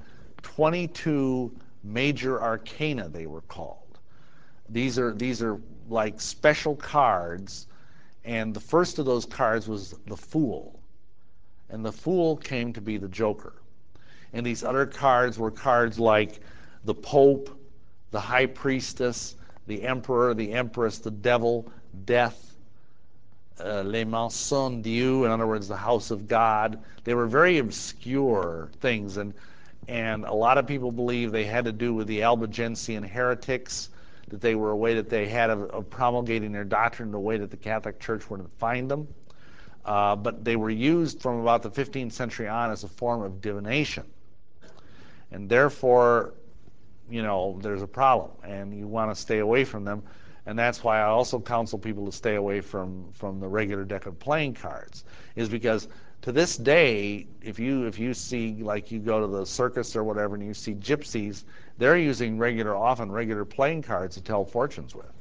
22 major arcana, they were called. These are like special cards, and the first of those cards was the Fool. And the Fool came to be the Joker. And these other cards were cards like the Pope, the High Priestess, the Emperor, the Empress, the Devil, Death, Les Maisons Dieu, in other words, the House of God. They were very obscure things, and a lot of people believe they had to do with the Albigensian heretics, that they were a way that they had of promulgating their doctrine in a way that the Catholic Church wouldn't find them. But they were used from about the 15th century on as a form of divination. And therefore, there's a problem, and you want to stay away from them. And that's why I also counsel people to stay away from the regular deck of playing cards, is because to this day, if you see, like you go to the circus or whatever and you see gypsies, they're using often regular playing cards to tell fortunes with.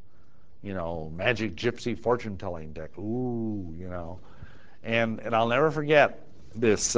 Magic gypsy fortune telling deck. Ooh, And I'll never forget this.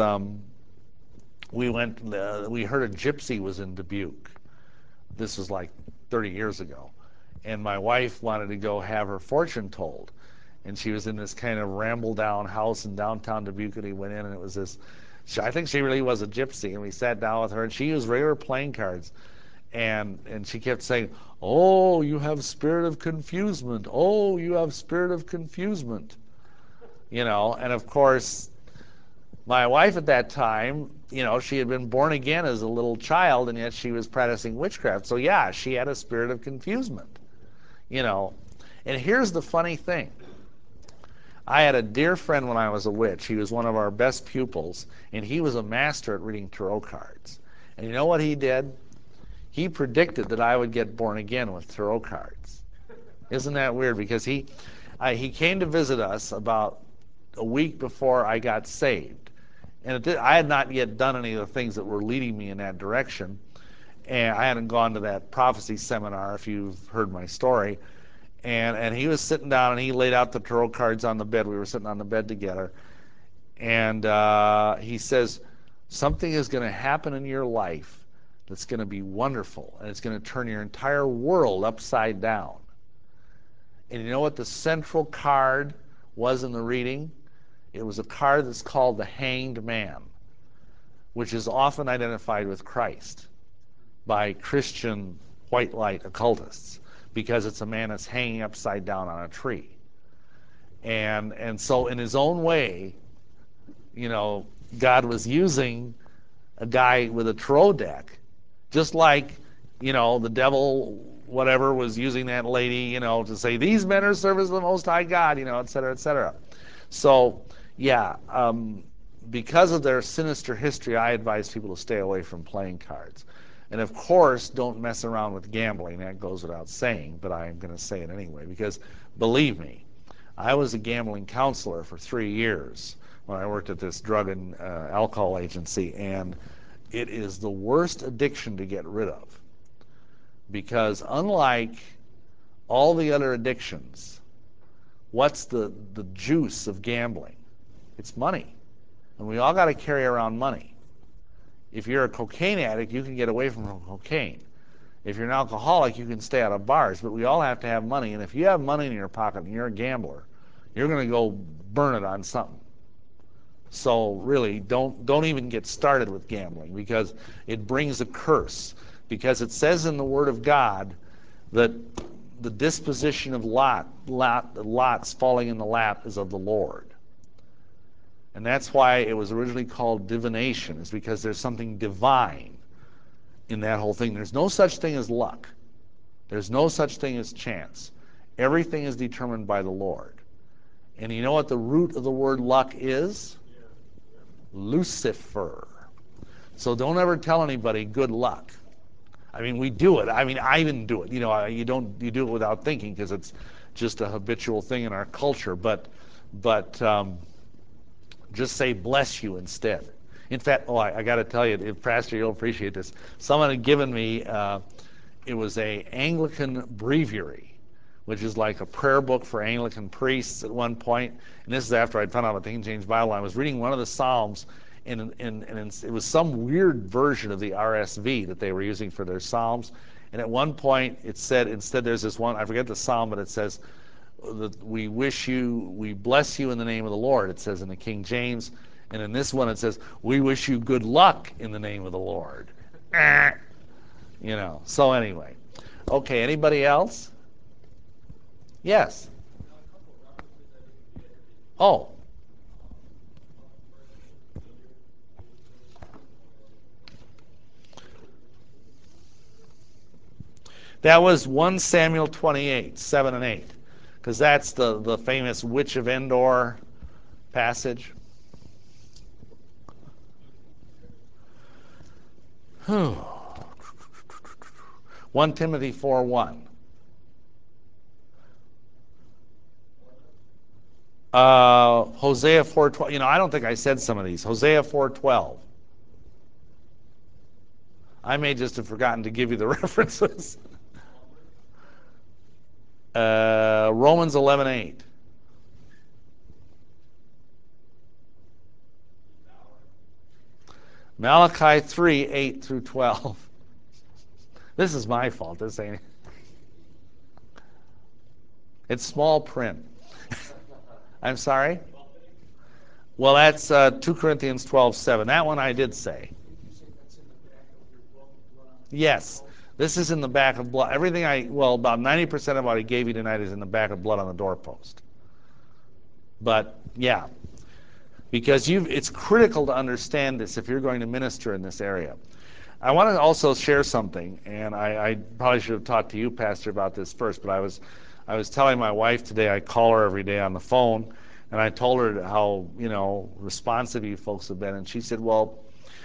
We heard a gypsy was in Dubuque. This was like 30 years ago. And my wife wanted to go have her fortune told. And she was in this kind of ramble down house in downtown Dubuque, and he went in, and it was this, I think she really was a gypsy, and we sat down with her, and she used regular playing cards. And she kept saying, "Oh, you have spirit of confusement. Oh, you have spirit of confusement." And of course, my wife at that time, she had been born again as a little child, and yet she was practicing witchcraft. So yeah, she had a spirit of confusement. And here's the funny thing. I had a dear friend when I was a witch. He was one of our best pupils, and he was a master at reading tarot cards. And you know what he did? He predicted that I would get born again with tarot cards. Isn't that weird? Because he came to visit us about a week before I got saved. And I had not yet done any of the things that were leading me in that direction. And I hadn't gone to that prophecy seminar, if you've heard my story. And he was sitting down, and he laid out the tarot cards on the bed. We were sitting on the bed together. And he says, something is going to happen in your life that's going to be wonderful, and it's going to turn your entire world upside down. And you know what the central card was in the reading? It was a card that's called the Hanged Man, which is often identified with Christ by Christian white light occultists, because it's a man that's hanging upside down on a tree. And so in his own way, God was using a guy with a tarot deck, just like, the devil, whatever, was using that lady, to say, these men are servants of the Most High God, et cetera, et cetera. So, yeah, because of their sinister history, I advise people to stay away from playing cards. And of course, don't mess around with gambling. That goes without saying, but I'm going to say it anyway, because believe me, I was a gambling counselor for 3 years when I worked at this drug and alcohol agency, and it is the worst addiction to get rid of, because unlike all the other addictions, what's the juice of gambling? It's money, and we all got to carry around money. If you're a cocaine addict, you can get away from cocaine. If you're an alcoholic, you can stay out of bars, but we all have to have money, and if you have money in your pocket and you're a gambler, you're going to go burn it on something. So really, don't even get started with gambling, because it brings a curse. Because it says in the Word of God that the disposition of lots falling in the lap is of the Lord. And that's why it was originally called divination, is because there's something divine in that whole thing. There's no such thing as luck. There's no such thing as chance. Everything is determined by the Lord. And you know what the root of the word luck is? Lucifer. So don't ever tell anybody good luck. I mean, we do it. I mean, I even do it. You do it without thinking, because it's just a habitual thing in our culture. But just say bless you instead. In fact, I got to tell you, Pastor, you'll appreciate this. Someone had given me, it was a Anglican breviary, which is like a prayer book for Anglican priests at one point. And this is after I'd found out about the King James Bible. I was reading one of the Psalms, and it was some weird version of the RSV that they were using for their Psalms. And at one point it said, instead there's this one, I forget the Psalm, but it says, we bless you in the name of the Lord, it says in the King James. And in this one it says, we wish you good luck in the name of the Lord. So anyway. Okay, anybody else? Yes. Oh. That was 1 Samuel 28, 7 and 8, because that's the famous Witch of Endor passage. 1 Timothy 4:1. Hosea 4:12. I don't think I said some of these. Hosea 4:12. I may just have forgotten to give you the references. Romans 11:8. Malachi 3:8 through 12. This is my fault. This ain't. It's small print. I'm sorry? Well, that's 2 Corinthians 12:7. That one I did say. Yes. This is in the back of blood. Everything about 90% of what I gave you tonight is in the back of blood on the doorpost. But, yeah. Because it's critical to understand this if you're going to minister in this area. I want to also share something, and I probably should have talked to you, Pastor, about this first, but I was telling my wife today, I call her every day on the phone, and I told her how, responsive you folks have been, and she said, well,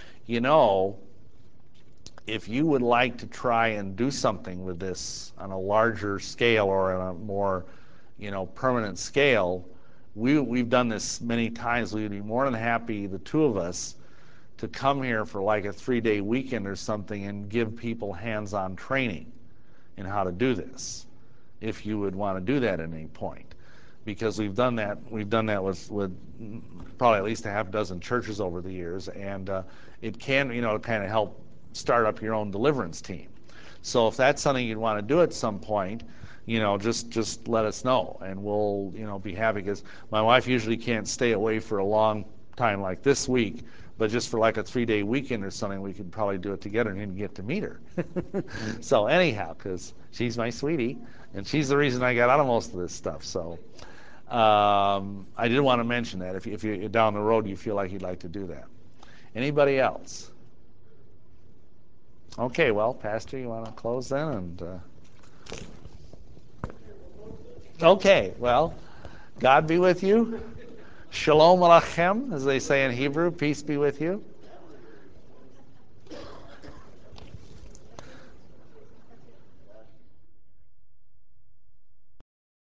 if you would like to try and do something with this on a larger scale or on a more, permanent scale, we've done this many times. We'd be more than happy, the two of us, to come here for like a 3-day weekend or something and give people hands-on training in how to do this, if you would want to do that at any point. Because we've done that with probably at least a half dozen churches over the years, and it can, kind of help start up your own deliverance team. So if that's something you'd want to do at some point, just let us know, and we'll, be happy, because my wife usually can't stay away for a long time like this week, but just for like a 3-day weekend or something, we could probably do it together and even get to meet her. So anyhow, because she's my sweetie, and she's the reason I got out of most of this stuff. So I did want to mention that if you down the road you feel like you'd like to do that. Anybody else? Okay, well, Pastor, you want to close then? And okay, well, God be with you. Shalom Alachem, as they say in Hebrew, peace be with you.